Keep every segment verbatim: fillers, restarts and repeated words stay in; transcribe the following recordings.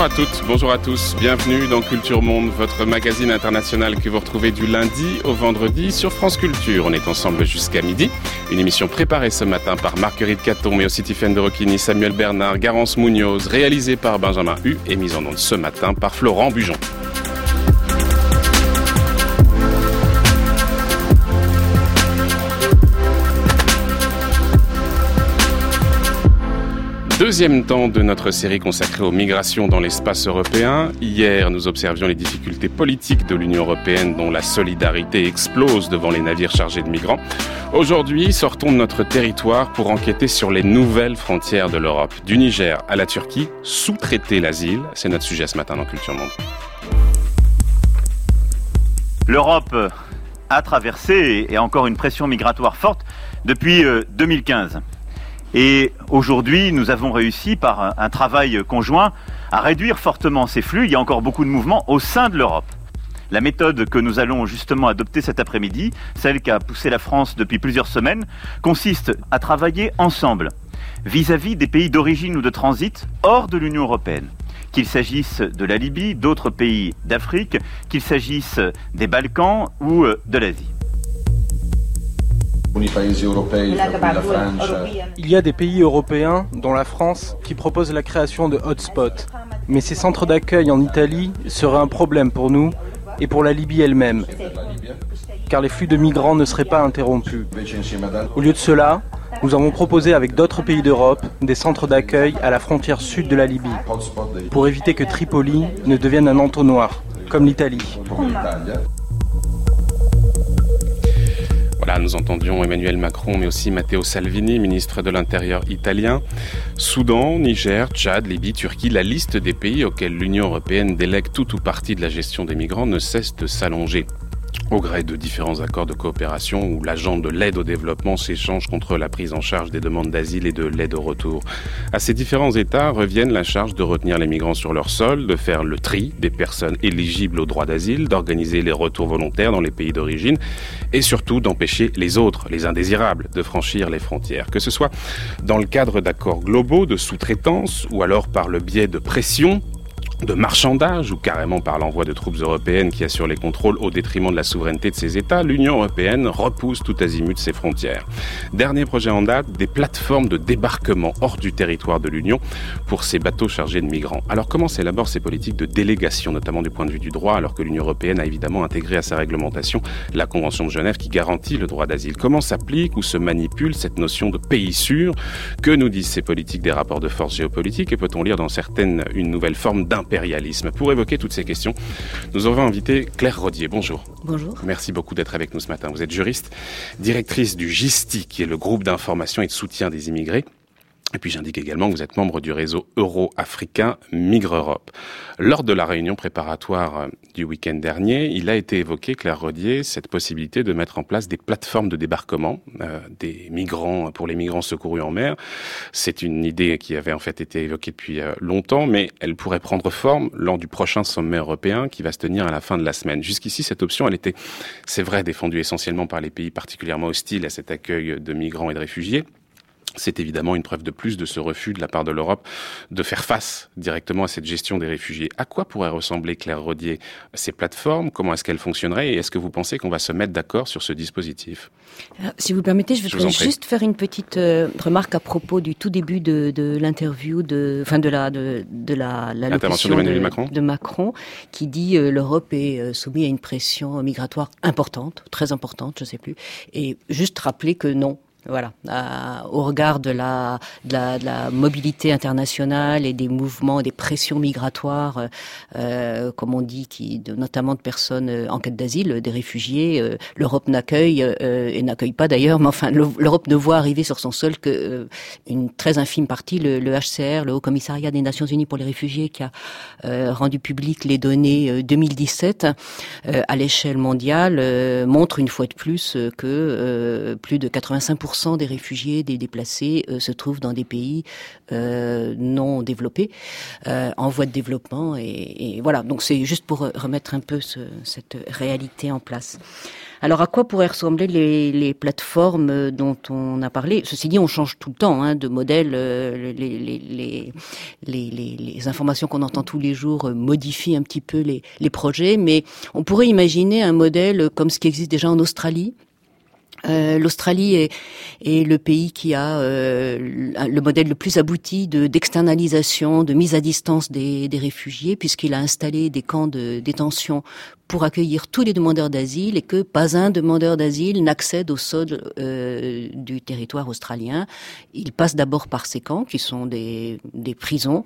Bonjour à toutes, bonjour à tous, bienvenue dans Culture Monde, votre magazine international que vous retrouvez du lundi au vendredi sur France Culture. On est ensemble jusqu'à midi, une émission préparée ce matin par Marguerite Caton, mais aussi Tiffaine de Rocchini, Samuel Bernard, Garance Munoz, réalisée par Benjamin Hu et mise en onde ce matin par Florent Bujon. Deuxième temps de notre série consacrée aux migrations dans l'espace européen. Hier, nous observions les difficultés politiques de l'Union européenne dont la solidarité explose devant les navires chargés de migrants. Aujourd'hui, sortons de notre territoire pour enquêter sur les nouvelles frontières de l'Europe. Du Niger à la Turquie, sous-traiter l'asile, c'est notre sujet ce matin dans Culture Monde. L'Europe a traversé et a encore une pression migratoire forte depuis deux mille quinze. Et aujourd'hui, nous avons réussi par un travail conjoint à réduire fortement ces flux. Il y a encore beaucoup de mouvements au sein de l'Europe. La méthode que nous allons justement adopter cet après-midi, celle qu'a poussée la France depuis plusieurs semaines, consiste à travailler ensemble vis-à-vis des pays d'origine ou de transit hors de l'Union européenne. Qu'il s'agisse de la Libye, d'autres pays d'Afrique, qu'il s'agisse des Balkans ou de l'Asie. Il y a des pays européens, dont la France, qui proposent la création de hotspots. Mais ces centres d'accueil en Italie seraient un problème pour nous et pour la Libye elle-même, car les flux de migrants ne seraient pas interrompus. Au lieu de cela, nous avons proposé avec d'autres pays d'Europe des centres d'accueil à la frontière sud de la Libye, pour éviter que Tripoli ne devienne un entonnoir, comme l'Italie. Voilà, nous entendions Emmanuel Macron, mais aussi Matteo Salvini, ministre de l'Intérieur italien. Soudan, Niger, Tchad, Libye, Turquie, la liste des pays auxquels l'Union européenne délègue tout ou partie de la gestion des migrants ne cesse de s'allonger. Au gré de différents accords de coopération où l'agent de l'aide au développement s'échange contre la prise en charge des demandes d'asile et de l'aide au retour. À ces différents États reviennent la charge de retenir les migrants sur leur sol, de faire le tri des personnes éligibles au droit d'asile, d'organiser les retours volontaires dans les pays d'origine et surtout d'empêcher les autres, les indésirables, de franchir les frontières. Que ce soit dans le cadre d'accords globaux de sous-traitance ou alors par le biais de pression, de marchandage ou carrément par l'envoi de troupes européennes qui assurent les contrôles au détriment de la souveraineté de ces États, l'Union européenne repousse tout azimut ses frontières. Dernier projet en date, des plateformes de débarquement hors du territoire de l'Union pour ces bateaux chargés de migrants. Alors comment s'élaborent ces politiques de délégation, notamment du point de vue du droit, alors que l'Union européenne a évidemment intégré à sa réglementation la Convention de Genève qui garantit le droit d'asile? Comment s'applique ou se manipule cette notion de pays sûr? Que nous disent ces politiques des rapports de force géopolitiques? Et peut-on lire dans certaines une nouvelle forme d'impérialisme? Pour évoquer toutes ces questions, nous avons invité Claire Rodier. Bonjour. Bonjour. Merci beaucoup d'être avec nous ce matin. Vous êtes juriste, directrice du GISTI, qui est le groupe d'information et de soutien des immigrés. Et puis j'indique également que vous êtes membre du réseau euro-africain Migre Europe. Lors de la réunion préparatoire du week-end dernier, il a été évoqué, Claire Rodier, cette possibilité de mettre en place des plateformes de débarquement euh, des migrants pour les migrants secourus en mer. C'est une idée qui avait en fait été évoquée depuis euh, longtemps, mais elle pourrait prendre forme lors du prochain sommet européen qui va se tenir à la fin de la semaine. Jusqu'ici, cette option, elle était, c'est vrai, défendue essentiellement par les pays particulièrement hostiles à cet accueil de migrants et de réfugiés. C'est évidemment une preuve de plus de ce refus de la part de l'Europe de faire face directement à cette gestion des réfugiés. À quoi pourraient ressembler, Claire Rodier, ces plateformes? Comment est-ce qu'elles fonctionneraient? Et est-ce que vous pensez qu'on va se mettre d'accord sur ce dispositif? Alors, si vous permettez, je voudrais juste faire une petite euh, remarque à propos du tout début de, de l'interview, de, enfin de la, de, de la, la l'intervention d'Emmanuel de, Macron. de Macron, qui dit euh, l'Europe est euh, soumise à une pression migratoire importante, très importante, je sais plus. Et juste rappeler que non. Voilà, euh, au regard de la, de la de la mobilité internationale et des mouvements, des pressions migratoires, euh, comme on dit, qui de, notamment de personnes en quête d'asile, des réfugiés, euh, l'Europe n'accueille euh, et n'accueille pas d'ailleurs, mais enfin l'Europe ne voit arriver sur son sol que euh, une très infime partie. Le, le H C R, le Haut Commissariat des Nations Unies pour les réfugiés, qui a euh, rendu public les données euh, deux mille dix-sept euh, à l'échelle mondiale, euh, montre une fois de plus euh, que euh, plus de quatre-vingt-cinq pour pour cent des réfugiés, des déplacés euh, se trouvent dans des pays euh, non développés, euh, en voie de développement. Et, et voilà, donc c'est juste pour remettre un peu ce, cette réalité en place. Alors, à quoi pourraient ressembler les, les plateformes dont on a parlé? Ceci dit, on change tout le temps hein, de modèle. Euh, les, les, les, les, les, les informations qu'on entend tous les jours modifient un petit peu les, les projets, mais on pourrait imaginer un modèle comme ce qui existe déjà en Australie. Euh, L'Australie est, est le pays qui a euh, le modèle le plus abouti de d'externalisation, de mise à distance des, des réfugiés, puisqu'il a installé des camps de détention pour accueillir tous les demandeurs d'asile et que pas un demandeur d'asile n'accède au sol euh, du territoire australien. Il passe d'abord par ces camps, qui sont des, des prisons,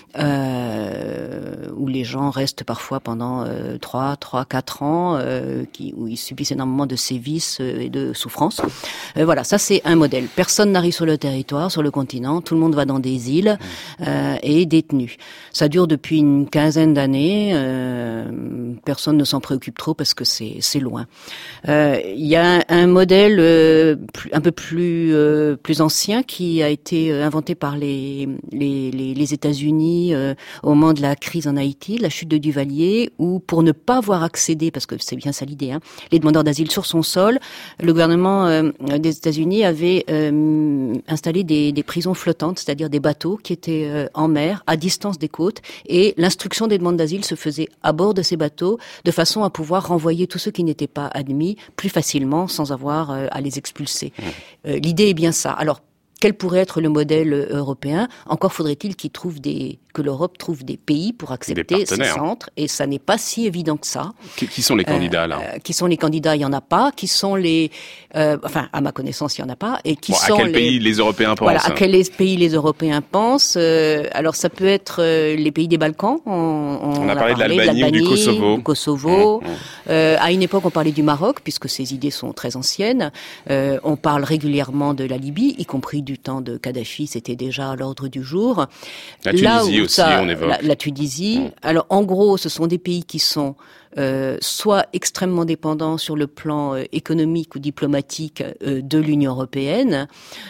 euh, où les gens restent parfois pendant euh, trois, trois, quatre ans, euh, qui, où ils subissent énormément de sévices et de souffrances. Euh, voilà, ça c'est un modèle. Personne n'arrive sur le territoire, sur le continent, tout le monde va dans des îles euh, et est détenu. Ça dure depuis une quinzaine d'années, euh, personne ne s'en préoccupe trop parce que c'est c'est loin. Euh, il y a un, un modèle euh, plus, un peu plus euh, plus ancien qui a été inventé par les les les, les États-Unis euh, au moment de la crise en Haïti, la chute de Duvalier, où pour ne pas voir accéder, parce que c'est bien ça l'idée, hein, les demandeurs d'asile sur son sol, le gouvernement euh, des États-Unis avait euh, installé des, des prisons flottantes, c'est-à-dire des bateaux qui étaient euh, en mer, à distance des côtes, et l'instruction des demandes d'asile se faisait à bord de ces bateaux, de façon à pouvoir renvoyer tous ceux qui n'étaient pas admis plus facilement, sans avoir euh, à les expulser. Mmh. Euh, l'idée est bien ça. Alors, quel pourrait être le modèle européen? Encore faudrait-il qu'il trouve des, que l'Europe trouve des pays pour accepter ces centres, et ça n'est pas si évident que ça. Qui, qui sont les candidats, là? euh, Qui sont les candidats? Il y en a pas. Qui sont les, euh, enfin, à ma connaissance, il y en a pas. Et qui bon, sont à quel les, pays les Européens pensent? Voilà, à quel pays les Européens pensent. Euh, alors, ça peut être euh, les pays des Balkans. On, on, on a, a parlé, parlé de l'Albanie ou du Kosovo. Du Kosovo. Mmh, mmh. Euh, à une époque, on parlait du Maroc, puisque ces idées sont très anciennes. Euh, on parle régulièrement de la Libye, y compris du temps de Kadhafi. C'était déjà à l'ordre du jour. La Tunisie Là où aussi, ça, on évoque. La, la Tunisie. Mmh. Alors, en gros, ce sont des pays qui sont euh, soit extrêmement dépendants sur le plan euh, économique ou diplomatique euh, de l'Union européenne,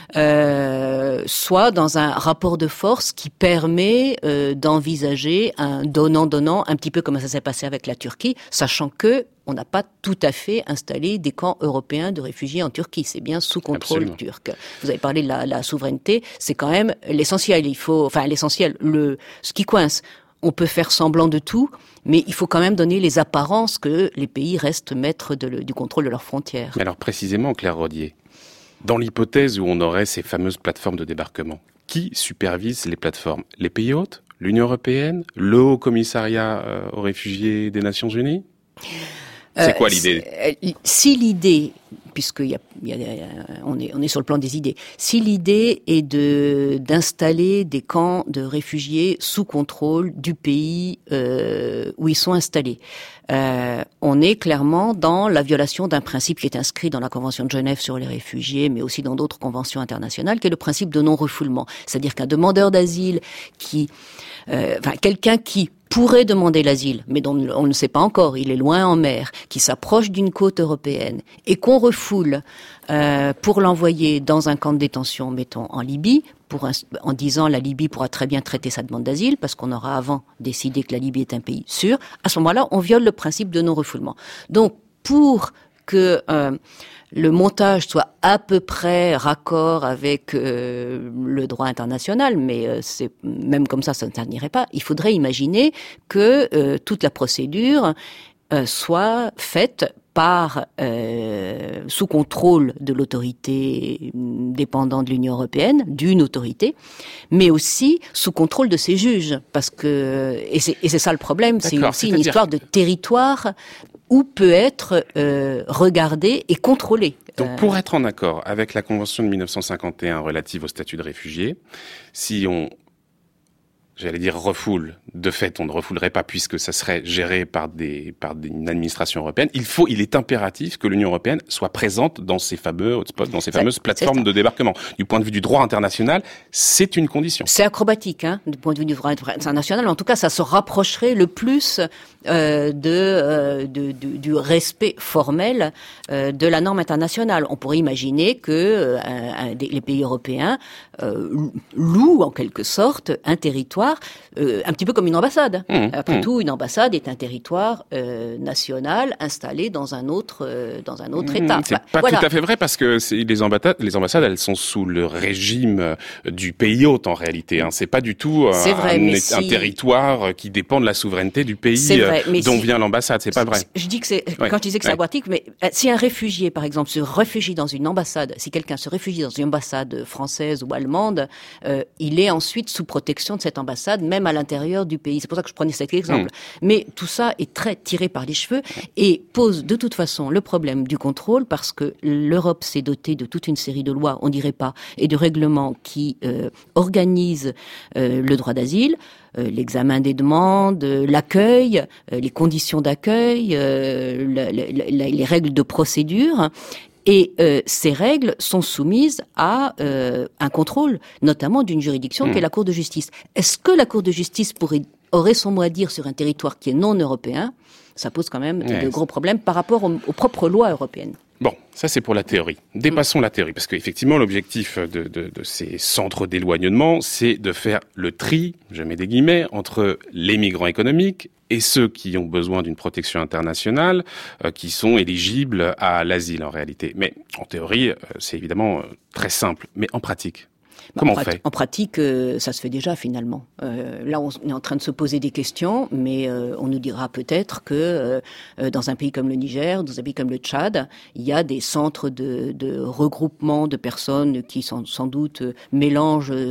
euh, soit dans un rapport de force qui permet euh, d'envisager un donnant-donnant, un petit peu comme ça s'est passé avec la Turquie, sachant que on n'a pas tout à fait installé des camps européens de réfugiés en Turquie. C'est bien sous contrôle Absolument. turc. Vous avez parlé de la, la souveraineté. C'est quand même l'essentiel. Il faut, enfin, l'essentiel, le, ce qui coince. On peut faire semblant de tout, mais il faut quand même donner les apparences que les pays restent maîtres de le, du contrôle de leurs frontières. Mais alors, précisément, Claire Rodier, dans l'hypothèse où on aurait ces fameuses plateformes de débarquement, qui supervise les plateformes? Les pays hôtes? L'Union européenne? Le Haut Commissariat euh, aux réfugiés des Nations Unies? C'est quoi l'idée? euh, Si l'idée, puisqu'il y a, il y a, on est, on est sur le plan des idées, si l'idée est de d'installer des camps de réfugiés sous contrôle du pays euh, où ils sont installés, euh, on est clairement dans la violation d'un principe qui est inscrit dans la Convention de Genève sur les réfugiés, mais aussi dans d'autres conventions internationales, qui est le principe de non-refoulement. C'est-à-dire qu'un demandeur d'asile qui, euh, enfin, quelqu'un qui pourrait demander l'asile, mais dont on ne sait pas encore, il est loin en mer, qui s'approche d'une côte européenne et qu'on refoule euh, pour l'envoyer dans un camp de détention, mettons en Libye, pour un, en disant la Libye pourra très bien traiter sa demande d'asile parce qu'on aura avant décidé que la Libye est un pays sûr, à ce moment-là, on viole le principe de non-refoulement. Donc, pour que euh, le montage soit à peu près raccord avec euh, le droit international, mais euh, c'est même comme ça, ça ne n'irait pas. Il faudrait imaginer que euh, toute la procédure euh, soit faite par euh, sous contrôle de l'autorité dépendante de l'Union européenne, d'une autorité, mais aussi sous contrôle de ses juges, parce que et c'est, et c'est ça le problème, D'accord, c'est aussi une histoire de territoire où peut être euh, regardé et contrôlé. Donc, pour être en accord avec la Convention de mille neuf cent cinquante et un relative au statut de réfugié, si on j'allais dire refoule. De fait, on ne refoulerait pas puisque ça serait géré par des par des, une administration européenne. Il faut, il est impératif que l'Union européenne soit présente dans ces fameux hotspots, dans ces fameuses plateformes de débarquement. Du point de vue du droit international, c'est une condition. C'est acrobatique, hein, du point de vue du droit international. En tout cas, ça se rapprocherait le plus euh, de, euh, de, de du respect formel euh, de la norme internationale. On pourrait imaginer que euh, un, un des, les pays européens euh, louent en quelque sorte un territoire, euh, un petit peu comme une ambassade. Mmh, Après mmh. tout, une ambassade est un territoire euh, national installé dans un autre euh, dans un autre mmh, État. C'est enfin, pas voilà. tout à fait vrai parce que c'est, les ambassades, les ambassades, elles sont sous le régime du pays hôte en réalité. Hein. C'est pas du tout euh, vrai, un, si... un territoire qui dépend de la souveraineté du pays vrai, euh, dont si... vient l'ambassade. C'est pas vrai. Je dis que c'est ouais. quand je disais que c'est ouais. acrobatique, mais si un réfugié, par exemple, se réfugie dans une ambassade, si quelqu'un se réfugie dans une ambassade française ou allemande, euh, il est ensuite sous protection de cette ambassade, même à l'intérieur du pays. C'est pour ça que je prenais cet exemple. Mmh. Mais tout ça est très tiré par les cheveux et pose de toute façon le problème du contrôle parce que l'Europe s'est dotée de toute une série de lois, on dirait pas, et de règlements qui euh, organisent euh, le droit d'asile, euh, l'examen des demandes, euh, l'accueil, euh, les conditions d'accueil, euh, la, la, la, les règles de procédure. Et euh, ces règles sont soumises à euh, un contrôle, notamment d'une juridiction mmh. qui est la Cour de justice. Est-ce que la Cour de justice pourrait, aurait son mot à dire sur un territoire qui est non européen ? Ça pose quand même yes. de gros problèmes par rapport aux, aux propres lois européennes. Bon, ça c'est pour la théorie. Dépassons mmh. la théorie, parce qu'effectivement l'objectif de, de, de ces centres d'éloignement, c'est de faire le tri, je mets des guillemets, entre les migrants économiques et ceux qui ont besoin d'une protection internationale, euh, qui sont éligibles à l'asile en réalité. Mais en théorie, euh, c'est évidemment euh, très simple, mais en pratique. Comment en on fait ? En pratique, euh, ça se fait déjà finalement. Euh, là, on est en train de se poser des questions, mais euh, on nous dira peut-être que euh, dans un pays comme le Niger, dans un pays comme le Tchad, il y a des centres de, de regroupement de personnes qui sont, sans doute euh, mélangent euh,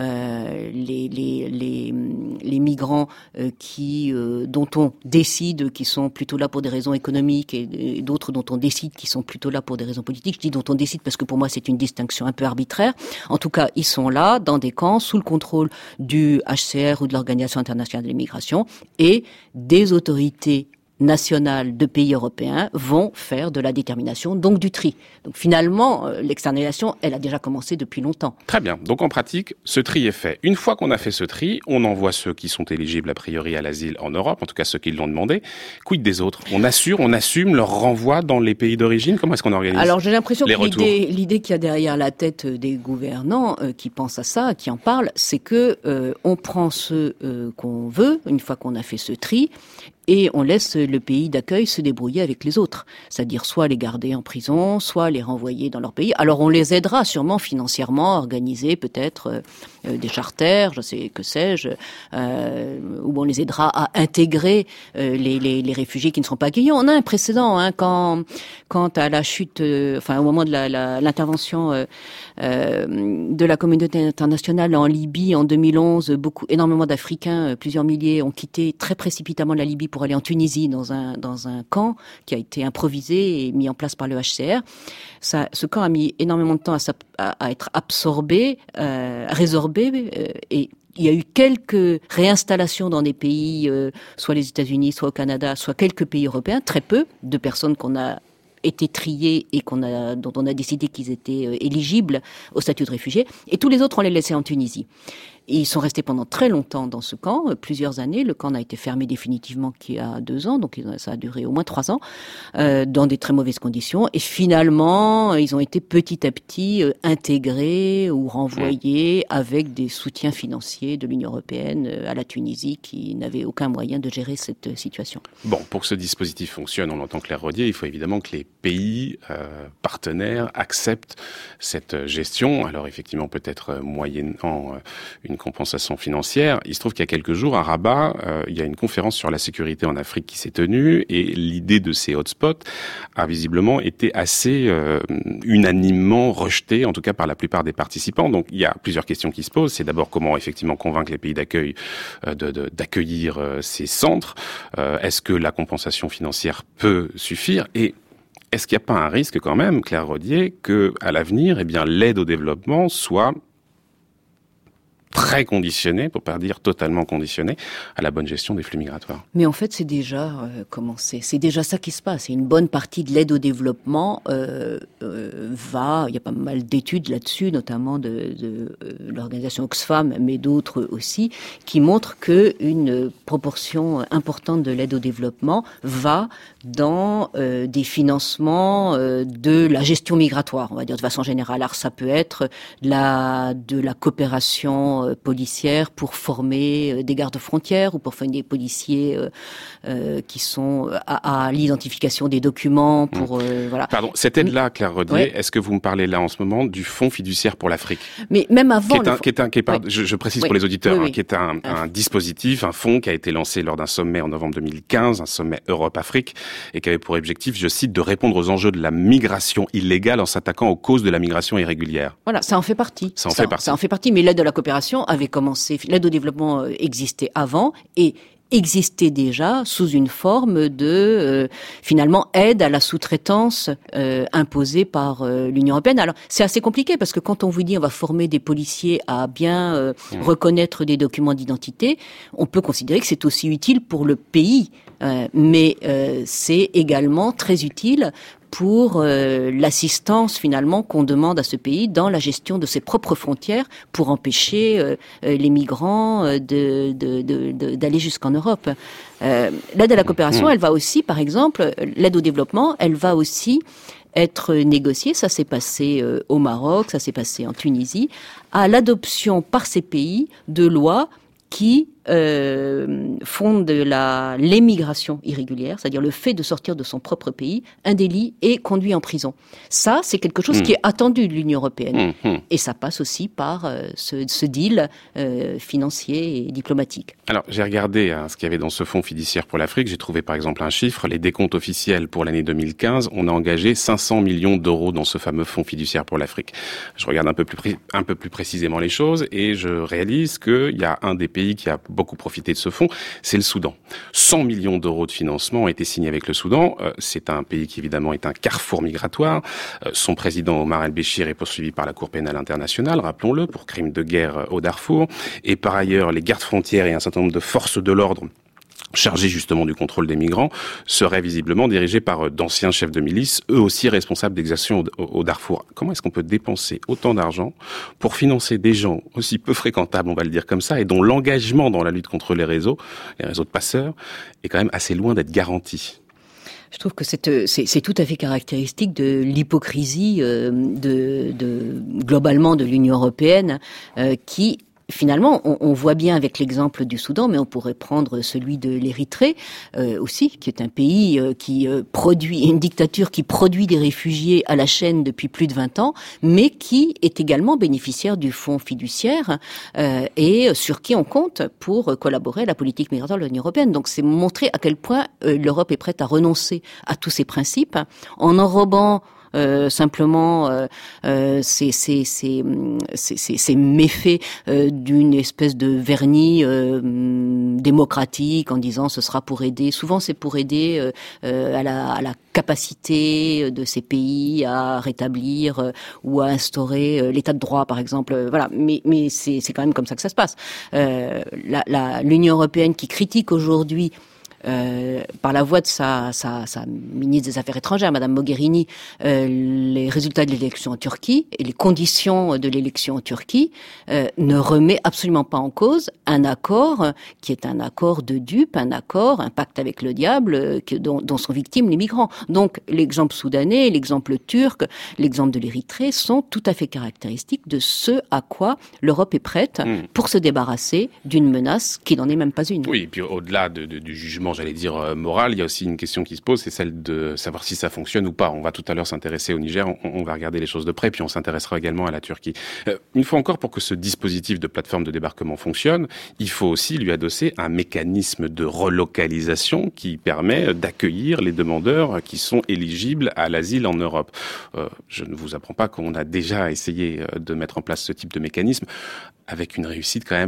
les, les, les, les migrants euh, qui, euh, dont on décide qu'ils sont plutôt là pour des raisons économiques et, et d'autres dont on décide qu'ils sont plutôt là pour des raisons politiques. Je dis dont on décide parce que pour moi c'est une distinction un peu arbitraire. En tout cas, ils sont là, dans des camps, sous le contrôle du H C R ou de l'Organisation internationale de l'immigration, et des autorités nationales de pays européens vont faire de la détermination, donc du tri. Donc finalement, l'externalisation, elle a déjà commencé depuis longtemps. Très bien. Donc en pratique, ce tri est fait. Une fois qu'on a fait ce tri, on envoie ceux qui sont éligibles a priori à l'asile en Europe, en tout cas ceux qui l'ont demandé. Quid des autres ? On assure, on assume leur renvoi dans les pays d'origine ? Comment est-ce qu'on organise ? Alors j'ai l'impression que l'idée, l'idée qu'il y a derrière la tête des gouvernants euh, qui pensent à ça, qui en parlent, c'est que euh, on prend ceux euh, qu'on veut, une fois qu'on a fait ce tri, et on laisse le pays d'accueil se débrouiller avec les autres. C'est-à-dire soit les garder en prison, soit les renvoyer dans leur pays. Alors on les aidera sûrement financièrement, organiser peut-être euh, des charters, je sais que sais-je, euh, où on les aidera à intégrer euh, les, les, les réfugiés qui ne seront pas accueillis. On a un précédent hein, quand, quand à la chute, euh, enfin au moment de la, la, l'intervention euh, euh, de la communauté internationale en Libye en deux mille onze, beaucoup, énormément d'Africains, plusieurs milliers, ont quitté très précipitamment la Libye pour aller en Tunisie dans un dans un camp qui a été improvisé et mis en place par le H C R. Ça, ce camp a mis énormément de temps à, à, à être absorbé, euh, résorbé, euh, et il y a eu quelques réinstallations dans des pays, euh, soit les États-Unis, soit au Canada, soit quelques pays européens, très peu de personnes qu'on a été triés et qu'on a, dont on a décidé qu'ils étaient euh, éligibles au statut de réfugiés, et tous les autres on les laissait en Tunisie. Et ils sont restés pendant très longtemps dans ce camp, plusieurs années. Le camp a été fermé définitivement qu'il y a deux ans, donc ça a duré au moins trois ans, euh, dans des très mauvaises conditions. Et finalement, ils ont été petit à petit euh, intégrés ou renvoyés avec des soutiens financiers de l'Union européenne euh, à la Tunisie, qui n'avait aucun moyen de gérer cette situation. Bon, pour que ce dispositif fonctionne, on l'entend Claire Rodier, il faut évidemment que les pays euh, partenaires acceptent cette gestion. Alors effectivement, peut-être moyennant euh, une compensation financière. Il se trouve qu'il y a quelques jours, à Rabat, euh, il y a une conférence sur la sécurité en Afrique qui s'est tenue, et l'idée de ces hotspots a visiblement été assez euh, unanimement rejetée, en tout cas par la plupart des participants. Donc il y a plusieurs questions qui se posent. C'est d'abord comment effectivement convaincre les pays d'accueil euh, de, de, d'accueillir euh, ces centres. Euh, est-ce que la compensation financière peut suffire ? Et est-ce qu'il n'y a pas un risque quand même, Claire Rodier, que à l'avenir, eh bien, l'aide au développement soit très conditionné, pour pas dire totalement conditionné, à la bonne gestion des flux migratoires. Mais en fait, c'est déjà euh, commencé. C'est déjà ça qui se passe. Et une bonne partie de l'aide au développement euh, euh, va. Il y a pas mal d'études là-dessus, notamment de, de euh, l'organisation Oxfam, mais d'autres aussi, qui montrent que une proportion importante de l'aide au développement va dans euh, des financements euh, de la gestion migratoire, on va dire de façon générale. Alors ça peut être de la, de la coopération euh, policière pour former euh, des gardes-frontières ou pour former des policiers euh, euh, qui sont à, à l'identification des documents. Pour euh, voilà. Pardon, cette aide-là, Claire Rodier, ouais. Est-ce que vous me parlez là en ce moment du Fonds fiduciaire pour l'Afrique ? Mais même avant, qui est un, le... qui est un, qui est, ouais. je, je précise oui. pour les auditeurs, oui, oui. Hein, qui est un, un dispositif, un fonds qui a été lancé lors d'un sommet en novembre deux mille quinze, un sommet Europe-Afrique, et qui avait pour objectif, je cite, de répondre aux enjeux de la migration illégale en s'attaquant aux causes de la migration irrégulière. Voilà, ça en fait partie. Ça en ça, fait partie. Ça en fait partie, mais l'aide à la coopération avait commencé, l'aide au développement existait avant, et existait déjà sous une forme de euh, finalement aide à la sous-traitance euh, imposée par euh, l'Union européenne. Alors c'est assez compliqué parce que quand on vous dit on va former des policiers à bien euh, mmh. reconnaître des documents d'identité, on peut considérer que c'est aussi utile pour le pays, euh, mais euh, c'est également très utile pour euh, l'assistance finalement qu'on demande à ce pays dans la gestion de ses propres frontières pour empêcher euh, les migrants euh, de, de, de, de, d'aller jusqu'en Europe. Euh, l'aide à la coopération, elle va aussi, par exemple, l'aide au développement, elle va aussi être négociée, ça s'est passé euh, au Maroc, ça s'est passé en Tunisie, à l'adoption par ces pays de lois qui euh, font de la l'émigration irrégulière, c'est-à-dire le fait de sortir de son propre pays, un délit et conduit en prison. Ça, c'est quelque chose mmh. qui est attendu de l'Union européenne. Mmh. Et ça passe aussi par euh, ce, ce deal euh, financier et diplomatique. Alors, j'ai regardé hein, ce qu'il y avait dans ce fonds fiduciaire pour l'Afrique. J'ai trouvé par exemple un chiffre, les décomptes officiels pour l'année deux mille quinze, on a engagé cinq cents millions d'euros dans ce fameux fonds fiduciaire pour l'Afrique. Je regarde un peu plus, pré- un peu plus précisément les choses et je réalise qu'il y a un des pays qui a beaucoup profité de ce fonds, c'est le Soudan. cent millions d'euros de financement ont été signés avec le Soudan. Euh, c'est un pays qui évidemment est un carrefour migratoire. Euh, son président Omar el-Béchir est poursuivi par la Cour pénale internationale, rappelons-le, pour crimes de guerre au Darfour. Et par ailleurs, les gardes frontières et un certain nombre de forces de l'ordre chargés justement du contrôle des migrants, seraient visiblement dirigés par d'anciens chefs de milice, eux aussi responsables d'exactions au, au Darfour. Comment est-ce qu'on peut dépenser autant d'argent pour financer des gens aussi peu fréquentables, on va le dire comme ça, et dont l'engagement dans la lutte contre les réseaux, les réseaux de passeurs, est quand même assez loin d'être garanti ? Je trouve que c'est, c'est, c'est tout à fait caractéristique de l'hypocrisie euh, de, de globalement de l'Union européenne euh, qui finalement, on, on voit bien avec l'exemple du Soudan, mais on pourrait prendre celui de l'Érythrée euh, aussi, qui est un pays euh, qui euh, produit, une dictature qui produit des réfugiés à la chaîne depuis plus de vingt ans, mais qui est également bénéficiaire du fonds fiduciaire euh, et sur qui on compte pour collaborer à la politique migratoire de l'Union européenne. Donc c'est montrer à quel point euh, l'Europe est prête à renoncer à tous ces principes en enrobant Euh, simplement euh, euh, ces, ces, ces, ces, ces, ces méfaits euh, d'une espèce de vernis euh, démocratique en disant ce sera pour aider. Souvent c'est pour aider euh, euh, à, la, à la capacité de ces pays à rétablir euh, ou à instaurer euh, l'état de droit par exemple. Euh, voilà, mais, mais c'est, c'est quand même comme ça que ça se passe. Euh, la, la, l'Union européenne qui critique aujourd'hui Euh, par la voix de sa, sa, sa ministre des Affaires étrangères, Madame Mogherini, euh, les résultats de l'élection en Turquie et les conditions de l'élection en Turquie, euh, ne remet absolument pas en cause un accord euh, qui est un accord de dupes, un accord, un pacte avec le diable euh, que, dont, dont sont victimes les migrants. Donc l'exemple soudanais, l'exemple turc, l'exemple de l'Érythrée sont tout à fait caractéristiques de ce à quoi l'Europe est prête mmh. pour se débarrasser d'une menace qui n'en est même pas une. Oui, et puis au-delà de, de, du jugement, j'allais dire euh, moral, il y a aussi une question qui se pose, c'est celle de savoir si ça fonctionne ou pas. On va tout à l'heure s'intéresser au Niger, on, on va regarder les choses de près, puis on s'intéressera également à la Turquie. Euh, une fois encore, pour que ce dispositif de plateforme de débarquement fonctionne, il faut aussi lui adosser un mécanisme de relocalisation qui permet d'accueillir les demandeurs qui sont éligibles à l'asile en Europe. Euh, je ne vous apprends pas qu'on a déjà essayé de mettre en place ce type de mécanisme avec une réussite quand même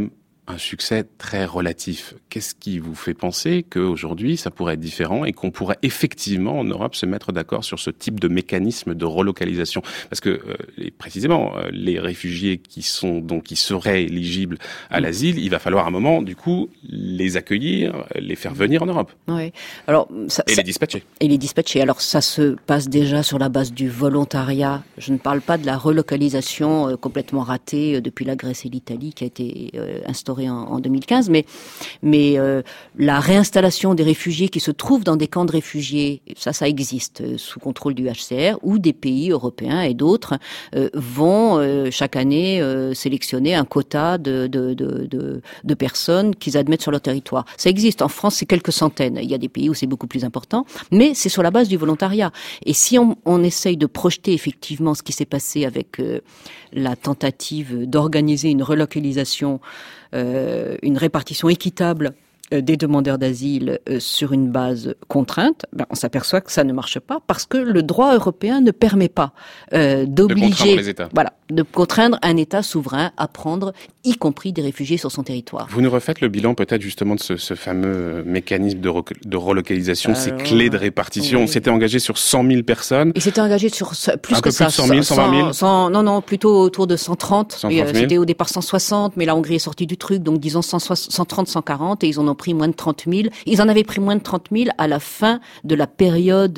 un succès très relatif. Qu'est-ce qui vous fait penser qu'aujourd'hui, ça pourrait être différent et qu'on pourrait effectivement, en Europe, se mettre d'accord sur ce type de mécanisme de relocalisation? Parce que, euh, et précisément, euh, les réfugiés qui sont donc qui seraient éligibles à mmh. l'asile, il va falloir à un moment, du coup, les accueillir, les faire venir en Europe. Oui. Alors, ça, et ça, les dispatcher. Et les dispatcher. Alors, ça se passe déjà sur la base du volontariat. Je ne parle pas de la relocalisation euh, complètement ratée euh, depuis la Grèce et l'Italie qui a été euh, instaurée en, en deux mille quinze, mais mais euh, la réinstallation des réfugiés qui se trouvent dans des camps de réfugiés, ça, ça existe euh, sous contrôle du H C R, où des pays européens et d'autres euh, vont euh, chaque année euh, sélectionner un quota de, de de de de personnes qu'ils admettent sur leur territoire. Ça existe. En France, c'est quelques centaines. Il y a des pays où c'est beaucoup plus important, mais c'est sur la base du volontariat. Et si on, on essaye de projeter effectivement ce qui s'est passé avec euh, la tentative d'organiser une relocalisation, euh, une répartition équitable des demandeurs d'asile euh, sur une base contrainte, ben, on s'aperçoit que ça ne marche pas parce que le droit européen ne permet pas euh, d'obliger, de les États. voilà, de contraindre un État souverain à prendre, y compris des réfugiés sur son territoire. Vous nous refaites le bilan peut-être justement de ce, ce fameux mécanisme de, re- de relocalisation, Alors, ces clés de répartition. Oui. On s'était engagé sur cent mille personnes. Il s'était engagé sur plus un que peu ça. Plus de cent mille, cent vingt mille cent, non, non, plutôt autour de cent trente. cent trente mille. C'était au départ cent soixante, mais la Hongrie est sortie du truc, donc disons cent trente, cent quarante, et ils en ont pris moins de trente mille. Ils en avaient pris moins de trente mille à la fin de la période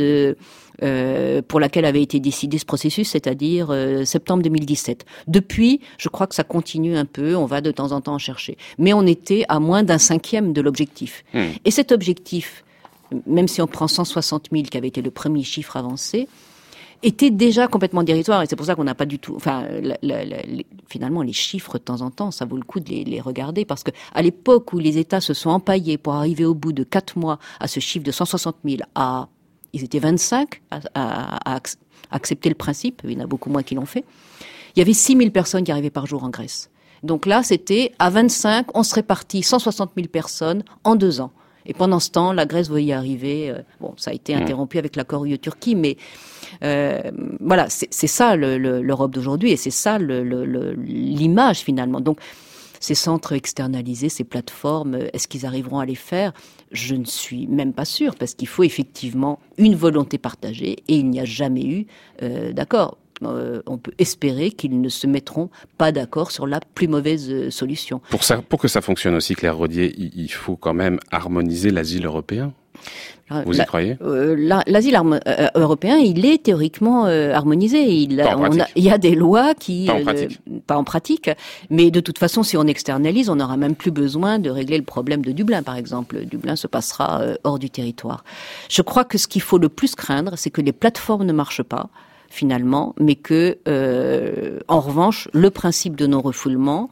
euh, pour laquelle avait été décidé ce processus, c'est-à-dire euh, septembre deux mille dix-sept. Depuis, je crois que ça continue un peu, on va de temps en temps en chercher. Mais on était à moins d'un cinquième de l'objectif. Mmh. Et cet objectif, même si on prend cent soixante mille, qui avait été le premier chiffre avancé, était déjà complètement dérisoire, et c'est pour ça qu'on n'a pas du tout, enfin, la, la, la, les, finalement, les chiffres, de temps en temps, ça vaut le coup de les, les regarder, parce que à l'époque où les États se sont empaillés pour arriver au bout de quatre mois à ce chiffre de cent soixante mille, à, ils étaient vingt-cinq à, à, à accepter le principe, il y en a beaucoup moins qui l'ont fait, il y avait six mille personnes qui arrivaient par jour en Grèce. Donc là, c'était, à vingt-cinq, on se répartit cent soixante mille personnes en deux ans. Et pendant ce temps, la Grèce voyait arriver. Euh, bon, ça a été interrompu avec l'accord U E-Turquie, mais euh, voilà, c'est, c'est ça le, le, l'Europe d'aujourd'hui, et c'est ça le, le, le, l'image finalement. Donc, ces centres externalisés, ces plateformes, est-ce qu'ils arriveront à les faire ? Je ne suis même pas sûre, parce qu'il faut effectivement une volonté partagée, et il n'y a jamais eu euh, d'accord. Euh, on peut espérer qu'ils ne se mettront pas d'accord sur la plus mauvaise euh, solution. Pour ça, pour que ça fonctionne aussi, Claire Rodier, il, il faut quand même harmoniser l'asile européen. Vous y la, croyez euh, la, L'asile armo- euh, européen, il est théoriquement euh, harmonisé. Il, pas en on pratique. A, il y a des lois qui... Pas en pratique. Euh, pas en pratique. Mais de toute façon, si on externalise, on n'aura même plus besoin de régler le problème de Dublin, par exemple. Dublin se passera euh, hors du territoire. Je crois que ce qu'il faut le plus craindre, c'est que les plateformes ne marchent pas, finalement, mais que, euh, en revanche, le principe de non-refoulement,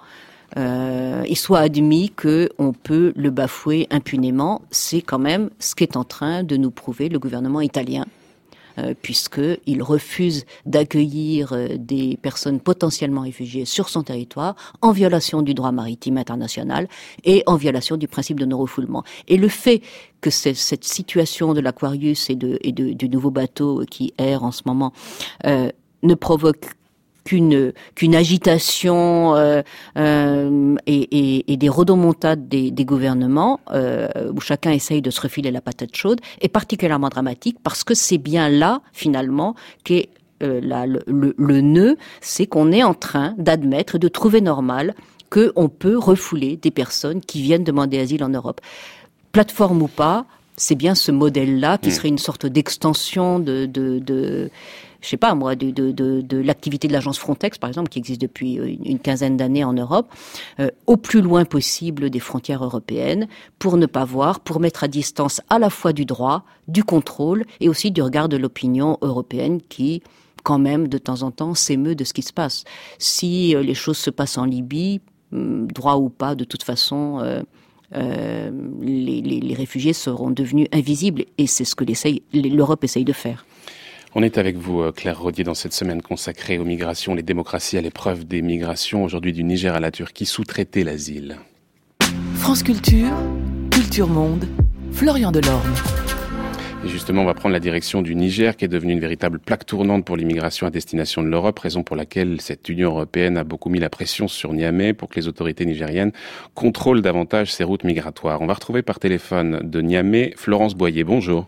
euh, il soit admis qu'on peut le bafouer impunément. C'est quand même ce qu'est en train de nous prouver le gouvernement italien, euh, puisqu'il refuse d'accueillir euh, des personnes potentiellement réfugiées sur son territoire, en violation du droit maritime international et en violation du principe de non-refoulement. Et le fait que cette situation de l'Aquarius et, de, et de, du nouveau bateau qui erre en ce moment euh, ne provoque qu'une qu'une agitation euh, euh, et, et, et des rodomontades des, des gouvernements euh, où chacun essaye de se refiler la patate chaude, est particulièrement dramatique, parce que c'est bien là finalement qu'est euh, la, le, le, le nœud, c'est qu'on est en train d'admettre, de trouver normal qu'on peut refouler des personnes qui viennent demander asile en Europe. Plateforme ou pas, c'est bien ce modèle-là qui serait une sorte d'extension de, de, de je sais pas moi, de, de, de, de l'activité de l'agence Frontex, par exemple, qui existe depuis une, une quinzaine d'années en Europe, euh, au plus loin possible des frontières européennes, pour ne pas voir, pour mettre à distance à la fois du droit, du contrôle, et aussi du regard de l'opinion européenne qui, quand même, de temps en temps, s'émeut de ce qui se passe. Si euh, les choses se passent en Libye, droit ou pas, de toute façon... Euh, Euh, les, les, les réfugiés seront devenus invisibles, et c'est ce que l'Europe essaye de faire. On est avec vous, Claire Rodier, dans cette semaine consacrée aux migrations, les démocraties à l'épreuve des migrations, aujourd'hui du Niger à la Turquie, sous-traiter l'asile. France Culture, Culture Monde, Florian Delorme. Et justement, on va prendre la direction du Niger, qui est devenu une véritable plaque tournante pour l'immigration à destination de l'Europe, raison pour laquelle cette Union européenne a beaucoup mis la pression sur Niamey pour que les autorités nigériennes contrôlent davantage ces routes migratoires. On va retrouver par téléphone de Niamey Florence Boyer. Bonjour.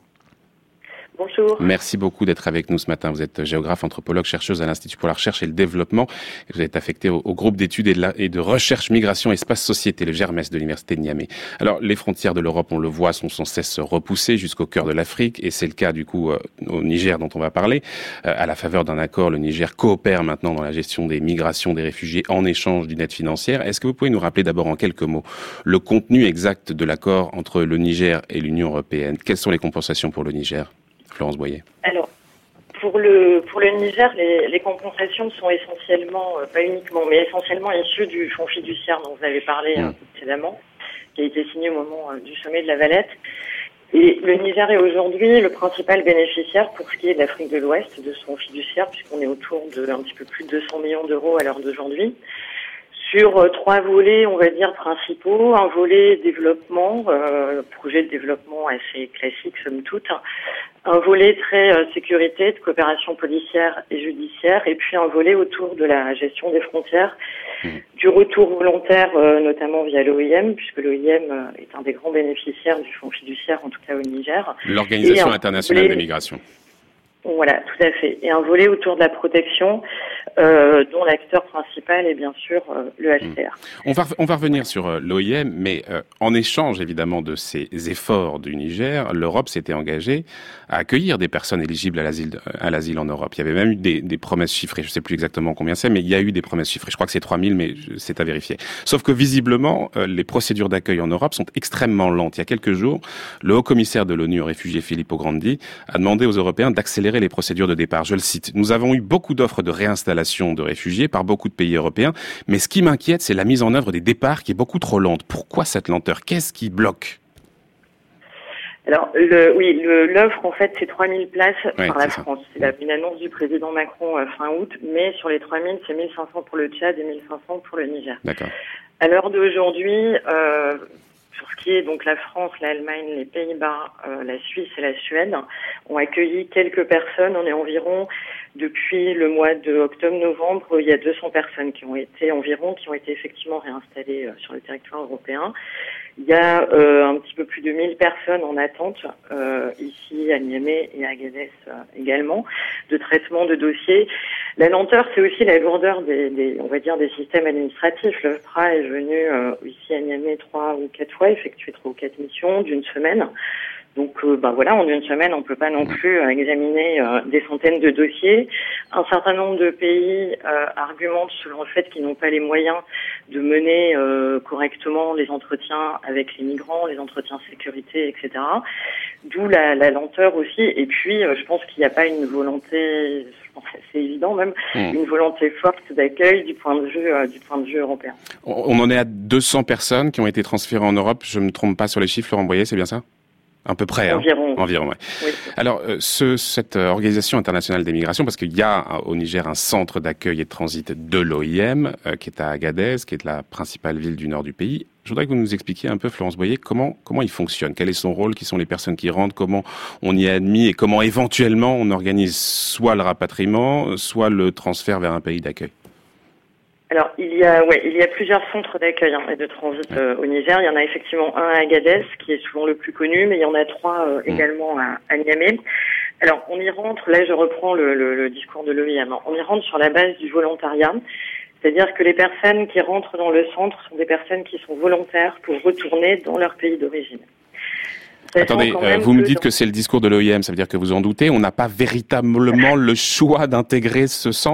Bonjour. Merci beaucoup d'être avec nous ce matin. Vous êtes géographe, anthropologue, chercheuse à l'Institut pour la recherche et le développement. Vous êtes affectée au, au groupe d'études et de, la, et de recherche migration espace société, le GERMES de l'Université de Niamey. Alors, les frontières de l'Europe, on le voit, sont sans cesse repoussées jusqu'au cœur de l'Afrique. Et c'est le cas, du coup, euh, au Niger dont on va parler. Euh, à la faveur d'un accord, le Niger coopère maintenant dans la gestion des migrations des réfugiés en échange d'une aide financière. Est-ce que vous pouvez nous rappeler d'abord en quelques mots le contenu exact de l'accord entre le Niger et l'Union européenne? Quelles sont les compensations pour le Niger? Florence Boyer. Alors, pour le pour le Niger, les, les compensations sont essentiellement, euh, pas uniquement, mais essentiellement issues du fonds fiduciaire dont vous avez parlé mmh. euh, précédemment, qui a été signé au moment euh, du sommet de la Valette. Et le Niger est aujourd'hui le principal bénéficiaire pour ce qui est de l'Afrique de l'Ouest de ce fonds fiduciaire, puisqu'on est autour de un petit peu plus de deux cents millions d'euros à l'heure d'aujourd'hui. Sur euh, trois volets, on va dire, principaux. Un volet développement, euh, projet de développement assez classique, somme toute. Un volet très euh, sécurité, de coopération policière et judiciaire. Et puis un volet autour de la gestion des frontières, mmh. du retour volontaire, euh, notamment via l'O I M, puisque l'O I M euh, est un des grands bénéficiaires du fonds fiduciaire, en tout cas au Niger. L'Organisation internationale volet... des migrations. Voilà, tout à fait. Et un volet autour de la protection, euh, dont l'acteur principal est bien sûr euh, le H C R. On va on va revenir sur euh, l'O I M, mais euh, en échange évidemment de ces efforts du Niger, l'Europe s'était engagée à accueillir des personnes éligibles à l'asile à l'asile en Europe. Il y avait même eu des, des promesses chiffrées. Je ne sais plus exactement combien c'est, mais il y a eu des promesses chiffrées. Je crois que c'est trois mille, mais c'est à vérifier. Sauf que visiblement, euh, les procédures d'accueil en Europe sont extrêmement lentes. Il y a quelques jours, le haut-commissaire de l'ONU aux réfugiés, Filippo Grandi, a demandé aux Européens d'accélérer les procédures de départ. Je le cite. Nous avons eu beaucoup d'offres de réinstallation de réfugiés par beaucoup de pays européens, mais ce qui m'inquiète, c'est la mise en œuvre des départs qui est beaucoup trop lente. Pourquoi cette lenteur? Qu'est-ce qui bloque? Alors, le, oui, le, l'offre, en fait, c'est trois mille places oui, par la c'est France. C'est la, une annonce du président Macron euh, fin août, mais sur les trois mille, c'est mille cinq cents pour le Tchad et mille cinq cents pour le Niger. D'accord. À l'heure d'aujourd'hui, euh, sur ce qui est donc la France, l'Allemagne, les Pays-Bas, euh, la Suisse et la Suède, ont accueilli quelques personnes. On est environ, depuis le mois de octobre-novembre, il y a deux cents personnes qui ont été environ, qui ont été effectivement réinstallées euh, sur le territoire européen. Il y a euh, un petit peu plus de mille personnes en attente, euh, ici à Niamey et à Agadez euh, également, de traitement de dossiers. La lenteur, c'est aussi la lourdeur des, des on va dire, des systèmes administratifs. L'O F P R A est venu euh, ici à Niamey trois ou quatre fois, effectuer trois ou quatre missions d'une semaine. Donc, euh, bah voilà, en une semaine, on peut pas non plus euh, examiner euh, des centaines de dossiers. Un certain nombre de pays euh, argumentent selon le fait qu'ils n'ont pas les moyens de mener euh, correctement les entretiens avec les migrants, les entretiens sécurité, et cetera. D'où la, la lenteur aussi. Et puis, euh, je pense qu'il n'y a pas une volonté, je pense que c'est évident même, mmh. une volonté forte d'accueil du point de vue euh, du point de vue européen. On en est à deux cents personnes qui ont été transférées en Europe. Je me trompe pas sur les chiffres, Florent Boyer, c'est bien ça? À peu près, environ. Hein. Environ, ouais. Oui. Alors, euh, ce, cette euh, organisation internationale des migrations, parce qu'il y a euh, au Niger un centre d'accueil et de transit de l'O I M, euh, qui est à Agadez, qui est la principale ville du nord du pays. Je voudrais que vous nous expliquiez un peu, Florence Boyer, comment comment il fonctionne, quel est son rôle, qui sont les personnes qui rentrent, comment on y est admis et comment éventuellement on organise soit le rapatriement, soit le transfert vers un pays d'accueil. Alors, il y a, ouais, il y a plusieurs centres d'accueil hein, et de transit euh, au Niger. Il y en a effectivement un à Agadez, qui est souvent le plus connu, mais il y en a trois euh, également à, à Niamey. Alors, on y rentre, là je reprends le, le, le discours de l'O I M, hein. On y rentre sur la base du volontariat, c'est-à-dire que les personnes qui rentrent dans le centre sont des personnes qui sont volontaires pour retourner dans leur pays d'origine. Attendez, euh, vous me dites que c'est le discours de l'O I M, ça veut dire que vous en doutez, on n'a pas véritablement le choix d'intégrer ce centre ?